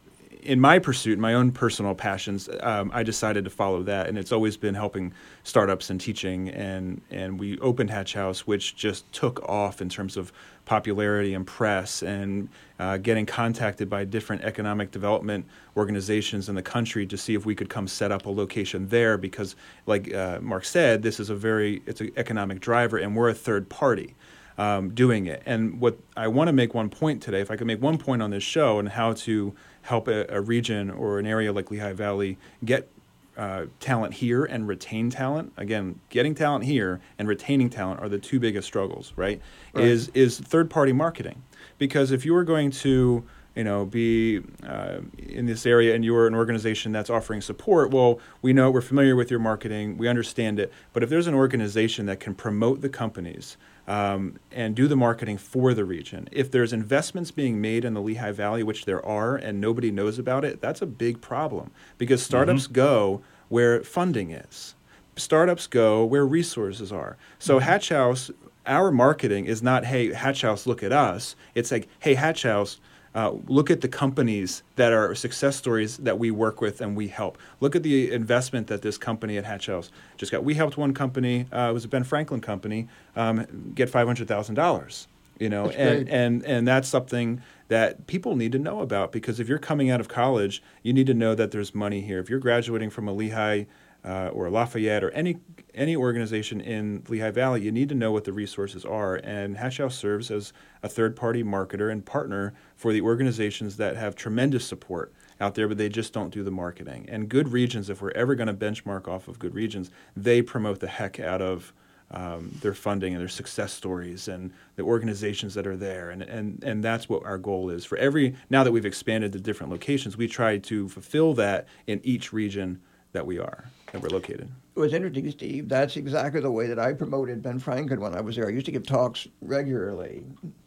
in my pursuit, my own personal passions, um, I decided to follow that, and it's always been helping startups and teaching. And and we opened Hatch House, which just took off in terms of popularity and press, and uh, getting contacted by different economic development organizations in the country to see if we could come set up a location there. Because, like uh, Mark said, this is a very it's an economic driver, and we're a third party. Um, doing it. And what I want to make one point today, if I could make one point on this show and how to help a, a region or an area like Lehigh Valley get uh, talent here and retain talent. Again, getting talent here and retaining talent are the two biggest struggles, right? right. Is is third-party marketing. Because if you are going to you know, be uh, in this area and you're an organization that's offering support, well, we know, we're familiar with your marketing, we understand it, but if there's an organization that can promote the companies um, and do the marketing for the region, if there's investments being made in the Lehigh Valley, which there are, and nobody knows about it, that's a big problem, because startups mm-hmm. go where funding is. Startups go where resources are. So mm-hmm. Hatch House, our marketing is not, hey, Hatch House, look at us. It's like, hey, Hatch House, Uh, look at the companies that are success stories that we work with and we help. Look at the investment that this company at Hatch House just got. We helped one company, uh, it was a Ben Franklin company, um, get five hundred thousand dollars. You know, and, and and that's something that people need to know about, because if you're coming out of college, you need to know that there's money here. If you're graduating from a Lehigh uh, or a Lafayette or any any organization in Lehigh Valley, you need to know what the resources are. And Hatch House serves as a third-party marketer and partner for the organizations that have tremendous support out there, but they just don't do the marketing. And Good Regions, if we're ever going to benchmark off of Good Regions, they promote the heck out of um, their funding and their success stories and the organizations that are there. And, and, and that's what our goal is. For every, now that we've expanded to different locations, we try to fulfill that in each region that we are, that we're located. It was interesting, Steve. That's exactly the way that I promoted Ben Franklin when I was there. I used to give talks regularly.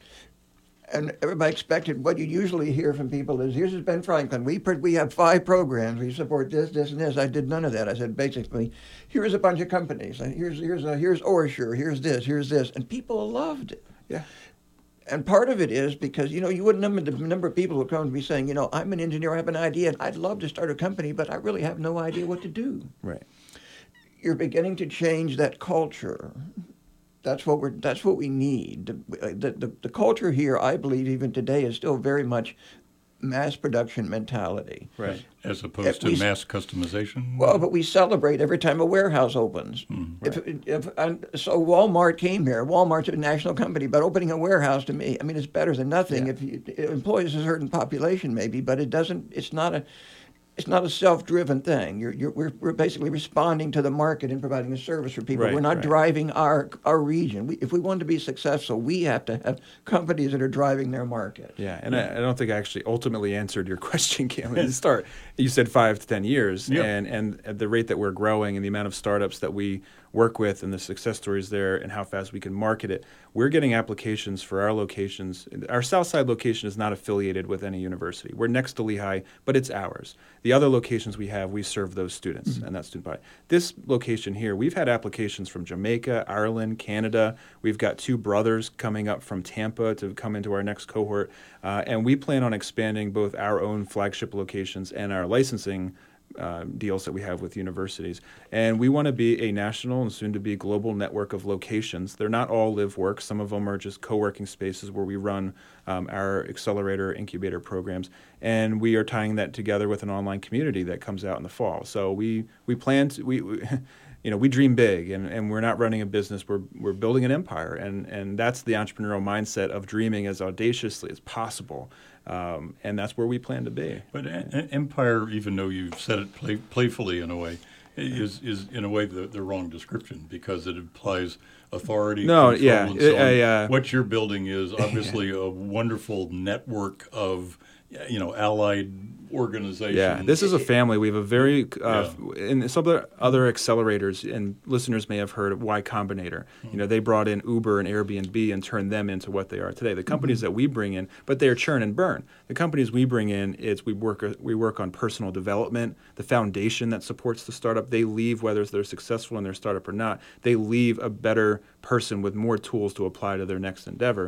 And everybody expected, what you usually hear from people is, here's Ben Franklin. We we have five programs. We support this, this, and this. I did none of that. I said, basically, here's a bunch of companies. Here's here's a, here's Orshire. Here's this. Here's this. And people loved it. Yeah. And part of it is because, you know, you wouldn't number the number of people who come to me saying, you know, I'm an engineer, I have an idea, and I'd love to start a company, but I really have no idea what to do. Right. You're beginning to change that culture. That's what we're. That's what we need. The, the, the, the culture here, I believe, even today, is still very much mass production mentality. Right. As opposed to we, mass customization? Well, but we celebrate every time a warehouse opens. Mm, right. If, if, and so Walmart came here. Walmart's a national company, but opening a warehouse, to me, I mean, it's better than nothing. Yeah. If you, it employs a certain population, maybe, but it doesn't. It's not a. It's not a self-driven thing. You're, you're, we're, we're basically responding to the market and providing a service for people. Right, we're not right. driving our our region. We, if we want to be successful, we have to have companies that are driving their market. Yeah, and yeah. I, I don't think I actually ultimately answered your question, Cam. At the start, you said five to ten years, yep. and and at the rate that we're growing and the amount of startups that we work with and the success stories there and how fast we can market it, we're getting applications for our locations. Our Southside location is not affiliated with any university. We're next to Lehigh, but it's ours. The other locations we have, we serve those students mm-hmm. and that student body. This location here, we've had applications from Jamaica, Ireland, Canada. We've got two brothers coming up from Tampa to come into our next cohort. Uh, and we plan on expanding both our own flagship locations and our licensing Uh, deals that we have with universities. And we want to be a national and soon to be global network of locations. They're not all live work. Some of them are just co-working spaces where we run um, our accelerator incubator programs. And we are tying that together with an online community that comes out in the fall. So we we plan to, we, we you know, we dream big, and, and we're not running a business. We're we're building an empire, and and that's the entrepreneurial mindset of dreaming as audaciously as possible. Um, and that's where we plan to be. But a- empire, even though you've said it play, playfully in a way, is is in a way the, the wrong description, because it implies authority, no, control, yeah, and so on. I, uh, What you're building is obviously a wonderful network of, you know, allied organizations. Yeah, this is a family. We have a very, uh, yeah. and some other, other accelerators, and listeners may have heard of Y Combinator. Mm-hmm. You know, they brought in Uber and Airbnb and turned them into what they are today. The companies mm-hmm. that we bring in, but they're churn and burn. The companies we bring in, is we work we work on personal development, the foundation that supports the startup. They leave, whether they're successful in their startup or not, they leave a better person with more tools to apply to their next endeavor.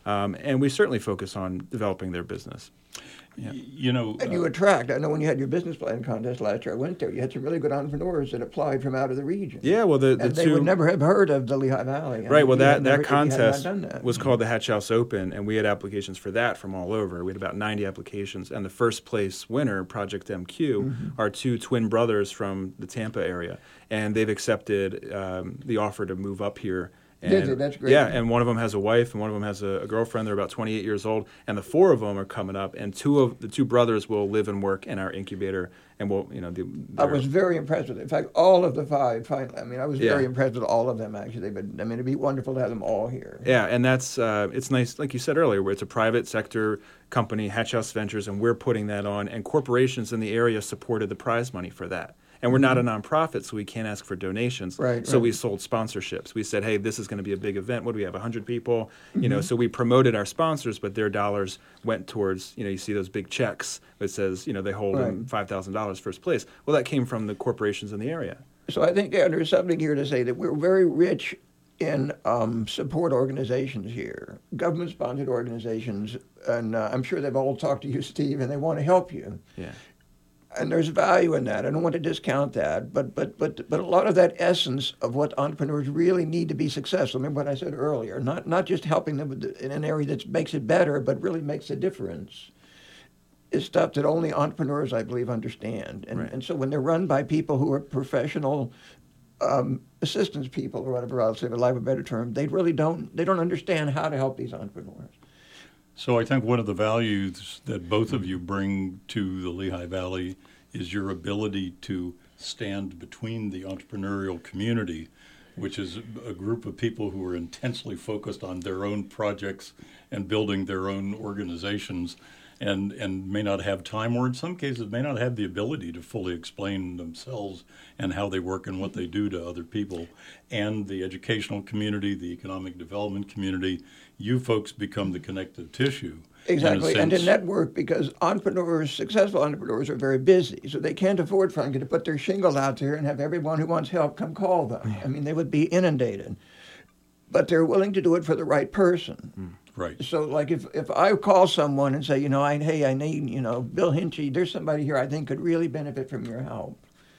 Um, and we certainly focus on developing their business. Yeah. You know, And you uh, attract. I know when you had your business plan contest last year, I went there. You had some really good entrepreneurs that applied from out of the region. Yeah, well, the, the and they two would never have heard of the Lehigh Valley. I right. mean, Well, you that had never- that you had not contest done that. was called the Hatch House Open, and we had applications for that from all over. We had about ninety applications, and the first place winner, Project M Q, mm-hmm. are two twin brothers from the Tampa area, and they've accepted um, the offer to move up here. And, Did they? That's great. Yeah, and one of them has a wife, and one of them has a, a girlfriend. They're about twenty-eight years old, and the four of them are coming up. And two of the two brothers will live and work in our incubator, and will, you know, the, I was very impressed with it. In fact, all of the five. Finally, I mean, I was Yeah. very impressed with all of them. Actually, but I mean, it'd be wonderful to have them all here. Yeah, and that's uh, it's nice, like you said earlier, where it's a private sector company, Hatch House Ventures, and we're putting that on. And corporations in the area supported the prize money for that. And we're not a nonprofit, so we can't ask for donations. Right, so right. we sold sponsorships. We said, hey, this is going to be a big event. What do we have, one hundred people? Mm-hmm. You know, so we promoted our sponsors, but their dollars went towards, you know, you see those big checks that says, you know, they hold Right. them five thousand dollars first place. Well, that came from the corporations in the area. So I think uh, there's something here to say that we're very rich in um, support organizations here, government-sponsored organizations, and uh, I'm sure they've all talked to you, Steve, and they want to help you. Yeah. And there's value in that. I don't want to discount that, but but but but a lot of that essence of what entrepreneurs really need to be successful. Remember what I said earlier? Not not just helping them with the, in an area that makes it better, but really makes a difference. Is stuff that only entrepreneurs, I believe, understand. And Right. and so when they're run by people who are professional um, assistance people or whatever, I'll say for lack of a better term, they really don't they don't understand how to help these entrepreneurs. So I think one of the values that both of you bring to the Lehigh Valley is your ability to stand between the entrepreneurial community, which is a group of people who are intensely focused on their own projects and building their own organizations, and, and may not have time, or in some cases may not have the ability to fully explain themselves and how they work and what they do to other people. And the educational community, the economic development community, you folks become the connective tissue. Exactly, in a and to sense. network, because entrepreneurs, successful entrepreneurs, are very busy, so they can't afford, frankly, to put their shingle out there and have everyone who wants help come call them. I mean, they would be inundated. But they're willing to do it for the right person. Right. So, like, if, if I call someone and say, you know, I, hey, I need, you know, Bill Hinchy, there's somebody here I think could really benefit from your help,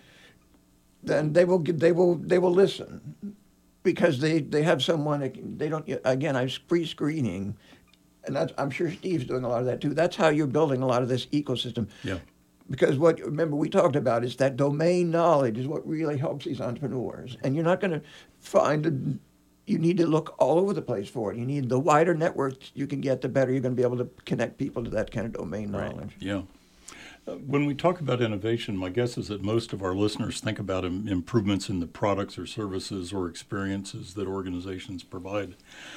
then they will they will they will listen, because they, they have someone that can, they don't again I'm pre-screening, and that's, I'm sure Steve's doing a lot of that too. That's how you're building a lot of this ecosystem. Yeah. Because what remember we talked about is that domain knowledge is what really helps these entrepreneurs, and you're not going to find a, you need to look all over the place for it. You need the wider network you can get, the better you're going to be able to connect people to that kind of domain knowledge. Right. Yeah. Uh, when we talk about innovation, my guess is that most of our listeners think about im- improvements in the products or services or experiences that organizations provide.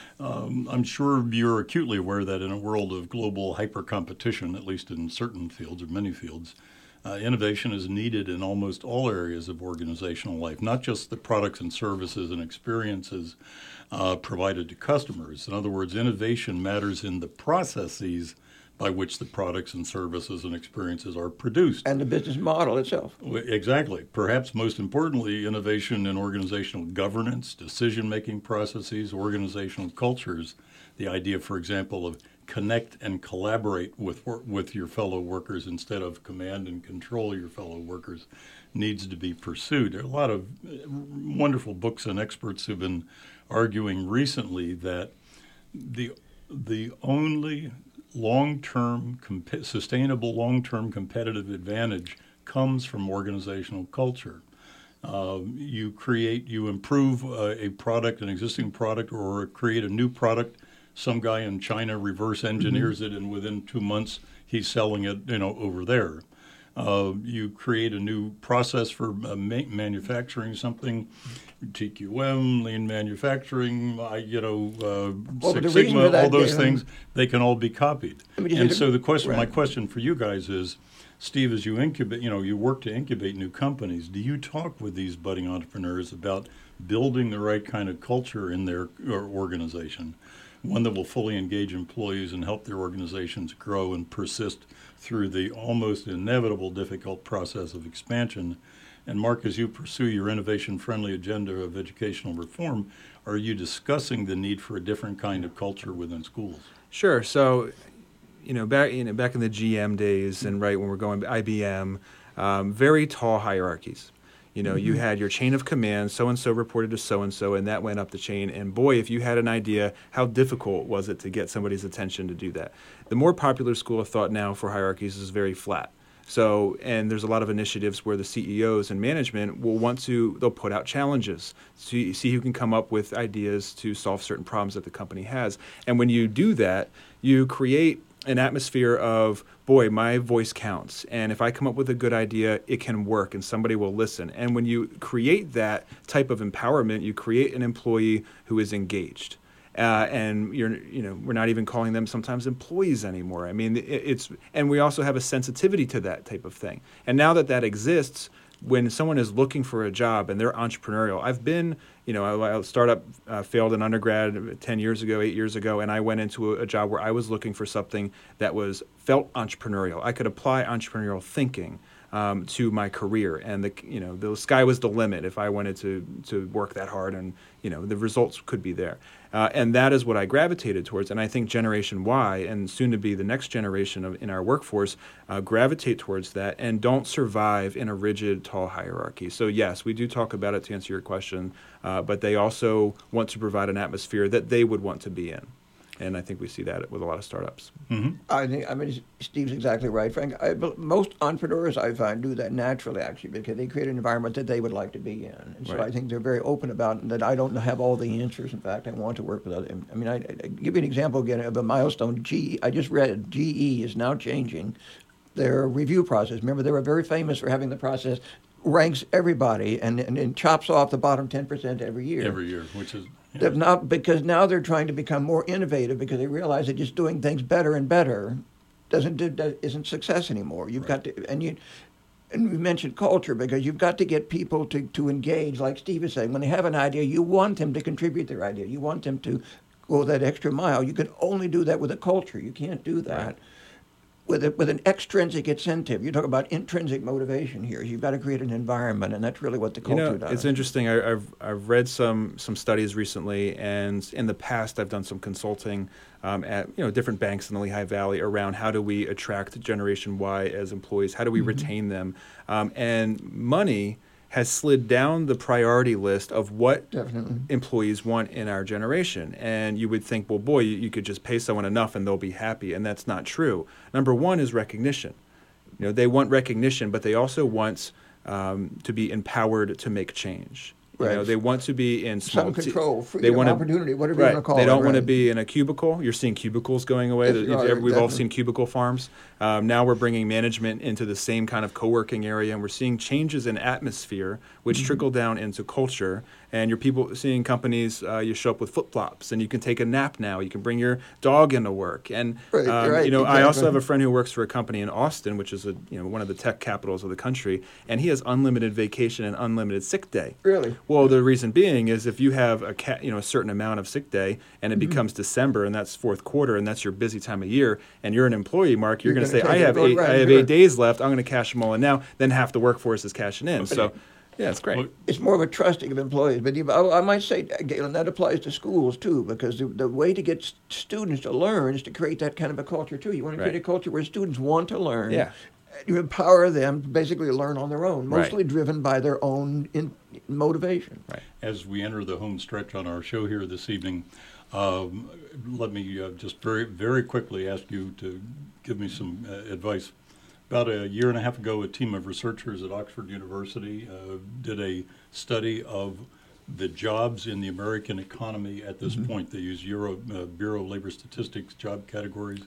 Um, I'm sure you're acutely aware that in a world of global hyper-competition, at least in certain fields or many fields, uh, innovation is needed in almost all areas of organizational life, not just the products and services and experiences uh, provided to customers. In other words, innovation matters in the processes by which the products and services and experiences are produced. And the business model itself. Exactly. Perhaps most importantly, innovation in organizational governance, decision-making processes, organizational cultures. The idea, for example, of connect and collaborate with with your fellow workers instead of command and control your fellow workers needs to be pursued. There are a lot of wonderful books and experts who've been arguing recently that the the only long-term, comp- sustainable long-term competitive advantage comes from organizational culture. Uh, you create, you improve uh, a product, an existing product, or create a new product. Some guy in China reverse engineers mm-hmm. it, and within two months he's selling it, you know, over there. Uh, you create a new process for uh, ma- manufacturing something, T Q M, lean manufacturing, uh, you know, uh, well, Six Sigma, all that, those um, things, they can all be copied. And so the question, right. my question for you guys is, Steve, as you incubate, you know, you work to incubate new companies, do you talk with these budding entrepreneurs about building the right kind of culture in their organization, one that will fully engage employees and help their organizations grow and persist through the almost inevitable difficult process of expansion? And Mark, as you pursue your innovation-friendly agenda of educational reform, are you discussing the need for a different kind of culture within schools? Sure. So, you know, back you know back in the G M days, and right when we're going I B M, um, very tall hierarchies. You know, mm-hmm. you had your chain of command, so-and-so reported to so-and-so, and that went up the chain. And boy, if you had an idea, how difficult was it to get somebody's attention to do that? The more popular school of thought now for hierarchies is very flat. So, and there's a lot of initiatives where the C E Os and management will want to, they'll put out challenges, see, see who can come up with ideas to solve certain problems that the company has. And when you do that, you create an atmosphere of, boy, my voice counts. And if I come up with a good idea, it can work and somebody will listen. And when you create that type of empowerment, you create an employee who is engaged. Uh, and you're, you know, we're not even calling them sometimes employees anymore. I mean, it, it's, and we also have a sensitivity to that type of thing. And now that that exists, when someone is looking for a job and they're entrepreneurial, I've been, you know, a startup uh, failed in undergrad ten years ago, eight years ago, and I went into a, a job where I was looking for something that was felt entrepreneurial. I could apply entrepreneurial thinking um, to my career, and the, you know, the sky was the limit if I wanted to to work that hard, and you know, the results could be there. Uh, and that is what I gravitated towards. And I think Generation Y, and soon to be the next generation of, in our workforce, uh, gravitate towards that and don't survive in a rigid, tall hierarchy. So yes, we do talk about it to answer your question, uh, but they also want to provide an atmosphere that they would want to be in. And I think we see that with a lot of startups. Mm-hmm. I think, I mean, Steve's exactly right, Frank. I, most entrepreneurs, I find, do that naturally, actually, because they create an environment that they would like to be in. And so right. I think they're very open about it, that I don't have all the answers. In fact, I want to work with other. I mean, I, I give you an example again of a milestone. G E, I just read G E is now changing their review process. Remember, they were very famous for having the process ranks everybody and, and, and chops off the bottom ten percent every year. Every year, which is... Yeah. They've not, because now they're trying to become more innovative because they realize that just doing things better and better doesn't do, isn't success anymore. You've right. got to, and you, and we mentioned culture because you've got to get people to, to engage, like Steve is saying. When they have an idea, you want them to contribute their idea. You want them to go that extra mile. You can only do that with a culture. You can't do that right. with a, with an extrinsic incentive. You talk about intrinsic motivation here. You've got to create an environment, and that's really what the culture you know, does. It's interesting. I, I've I've read some some studies recently, and in the past I've done some consulting um, at you know different banks in the Lehigh Valley around how do we attract Generation Y as employees, how do we mm-hmm. retain them, um, and money has slid down the priority list of what Definitely. employees want in our generation. And you would think, well, boy, you, you could just pay someone enough and they'll be happy. And that's not true. Number one is recognition. You know, they want recognition, but they also want um, to be empowered to make change. You right. know, they want to be in small some control, freedom, they want opportunity, whatever right. you want to call they it. They don't right. want to be in a cubicle. You're seeing cubicles going away. Yes, We've definitely. all seen cubicle farms. Um, now we're bringing management into the same kind of co-working area, and we're seeing changes in atmosphere, which mm-hmm. trickle down into culture. And you're people seeing companies, uh, you show up with flip-flops, and you can take a nap now. You can bring your dog into work. And right, um, right, you know, exactly. I also have a friend who works for a company in Austin, which is a you know one of the tech capitals of the country, and he has unlimited vacation and unlimited sick day. Really? Well, the reason being is if you have a ca- you know a certain amount of sick day, and it mm-hmm. becomes December, and that's fourth quarter, and that's your busy time of year, and you're an employee, Mark, you're, you're going to say, I have eight, right, I have sure. eight days left. I'm going to cash them all in now. Then half the workforce is cashing in. Okay. So. Yeah, it's great. It's more of a trusting of employees. But I might say, Galen, that applies to schools, too, because the, the way to get students to learn is to create that kind of a culture, too. You want to right. create a culture where students want to learn. Yeah. You empower them to basically learn on their own, mostly right. driven by their own in, motivation. Right. As we enter the home stretch on our show here this evening, um, let me uh, just very, very quickly ask you to give me some uh, advice. About a year and a half ago, a team of researchers at Oxford University uh, did a study of the jobs in the American economy at this mm-hmm. point. They used Euro, uh, Bureau of Labor Statistics job categories.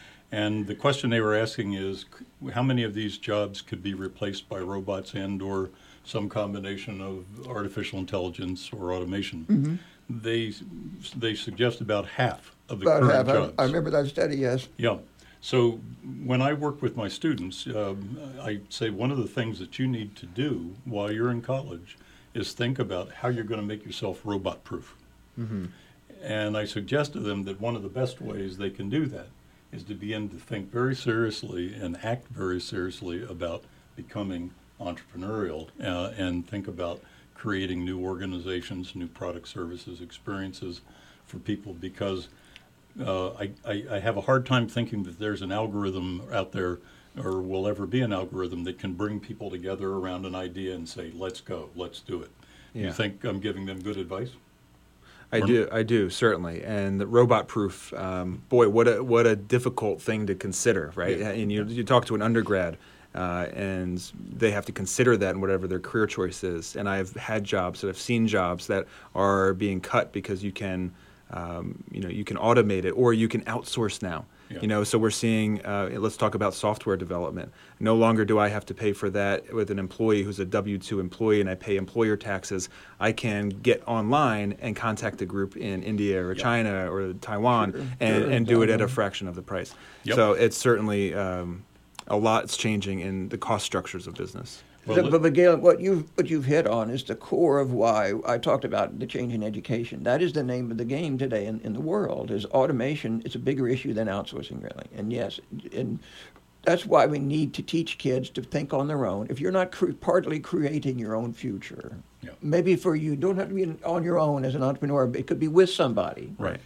And the question they were asking is, how many of these jobs could be replaced by robots and or some combination of artificial intelligence or automation? Mm-hmm. They they suggest about half of the about current half. jobs. I, I remember that study, yes. Yeah. So when I work with my students, um, I say one of the things that you need to do while you're in college is think about how you're going to make yourself robot-proof. Mm-hmm. And I suggest to them that one of the best ways they can do that is to begin to think very seriously and act very seriously about becoming entrepreneurial uh, and think about creating new organizations, new product, services, experiences for people, because uh, I, I, I have a hard time thinking that there's an algorithm out there or will ever be an algorithm that can bring people together around an idea and say, let's go, let's do it. Yeah. You think I'm giving them good advice? I do, I do certainly, and the robot proof. Um, boy, what a what a difficult thing to consider, right? Yeah. And you you talk to an undergrad, uh, and they have to consider that in whatever their career choice is. And I've had jobs that I've seen jobs that are being cut because you can, um, you know, you can automate it or you can outsource now. Yeah. You know, so we're seeing. Uh, let's talk about software development. No longer do I have to pay for that with an employee who's a W two employee, and I pay employer taxes. I can get online and contact a group in India or Yep. China or Taiwan Sure. and, Sure. and do it at a fraction of the price. Yep. So it's certainly um, a lot's changing in the cost structures of business. Well, but, but Galen, what you've what you've hit on is the core of why I talked about the change in education. That is the name of the game today in, in the world. Is automation? It's a bigger issue than outsourcing, really. And yes, and that's why we need to teach kids to think on their own. If you're not cre- partly creating your own future, Yeah. maybe for you, don't have to be on your own as an entrepreneur. It could be with somebody. Right.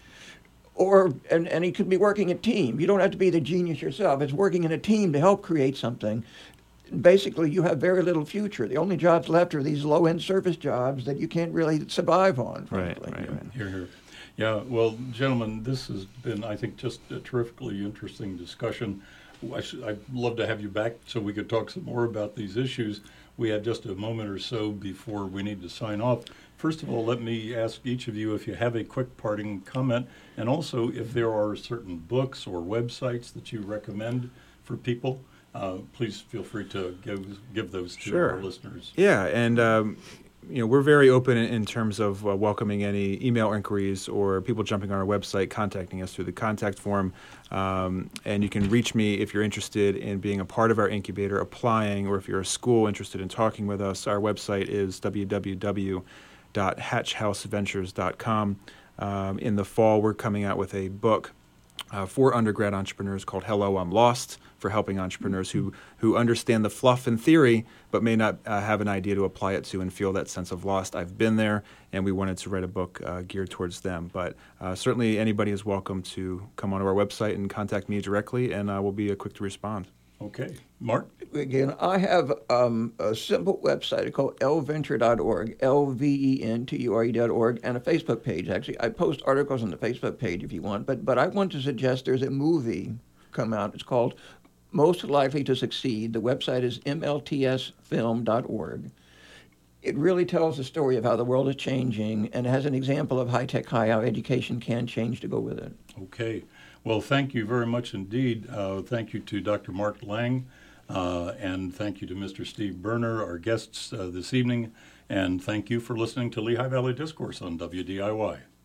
Or and, and it could be working a team. You don't have to be the genius yourself. It's working in a team to help create something. Basically, you have very little future. The only jobs left are these low-end service jobs that you can't really survive on, Right, frankly. right, right. Here, here. Yeah, well, gentlemen, this has been, I think, just a terrifically interesting discussion. I should, I'd love to have you back so we could talk some more about these issues. We have just a moment or so before we need to sign off. First of all, let me ask each of you if you have a quick parting comment, and also if there are certain books or websites that you recommend for people. Uh, please feel free to give give those to Sure. our listeners. Yeah, and um, you know, we're very open in, in terms of uh, welcoming any email inquiries or people jumping on our website, contacting us through the contact form. Um, and you can reach me if you're interested in being a part of our incubator, applying, or if you're a school interested in talking with us. Our website is w w w dot hatch house ventures dot com. Um, in the fall, we're coming out with a book Uh, for undergrad entrepreneurs called Hello, I'm Lost, for helping entrepreneurs who, who understand the fluff in theory but may not uh, have an idea to apply it to and feel that sense of lost. I've been there, and we wanted to write a book uh, geared towards them. But uh, certainly anybody is welcome to come onto our website and contact me directly, and uh, we'll be uh, quick to respond. Okay. Mark? Again, I have um, a simple website called l venture dot org, L V E N T U R E dot org, and a Facebook page, actually. I post articles on the Facebook page if you want, but, but I want to suggest there's a movie come out. It's called Most Likely to Succeed. The website is m l t s film dot org. It really tells the story of how the world is changing and has an example of high-tech, high-out education can change to go with it. Okay. Well, thank you very much indeed. Uh, thank you to Doctor Mark Lang, uh, and thank you to Mister Steve Berner, our guests uh, this evening, and thank you for listening to Lehigh Valley Discourse on W D I Y.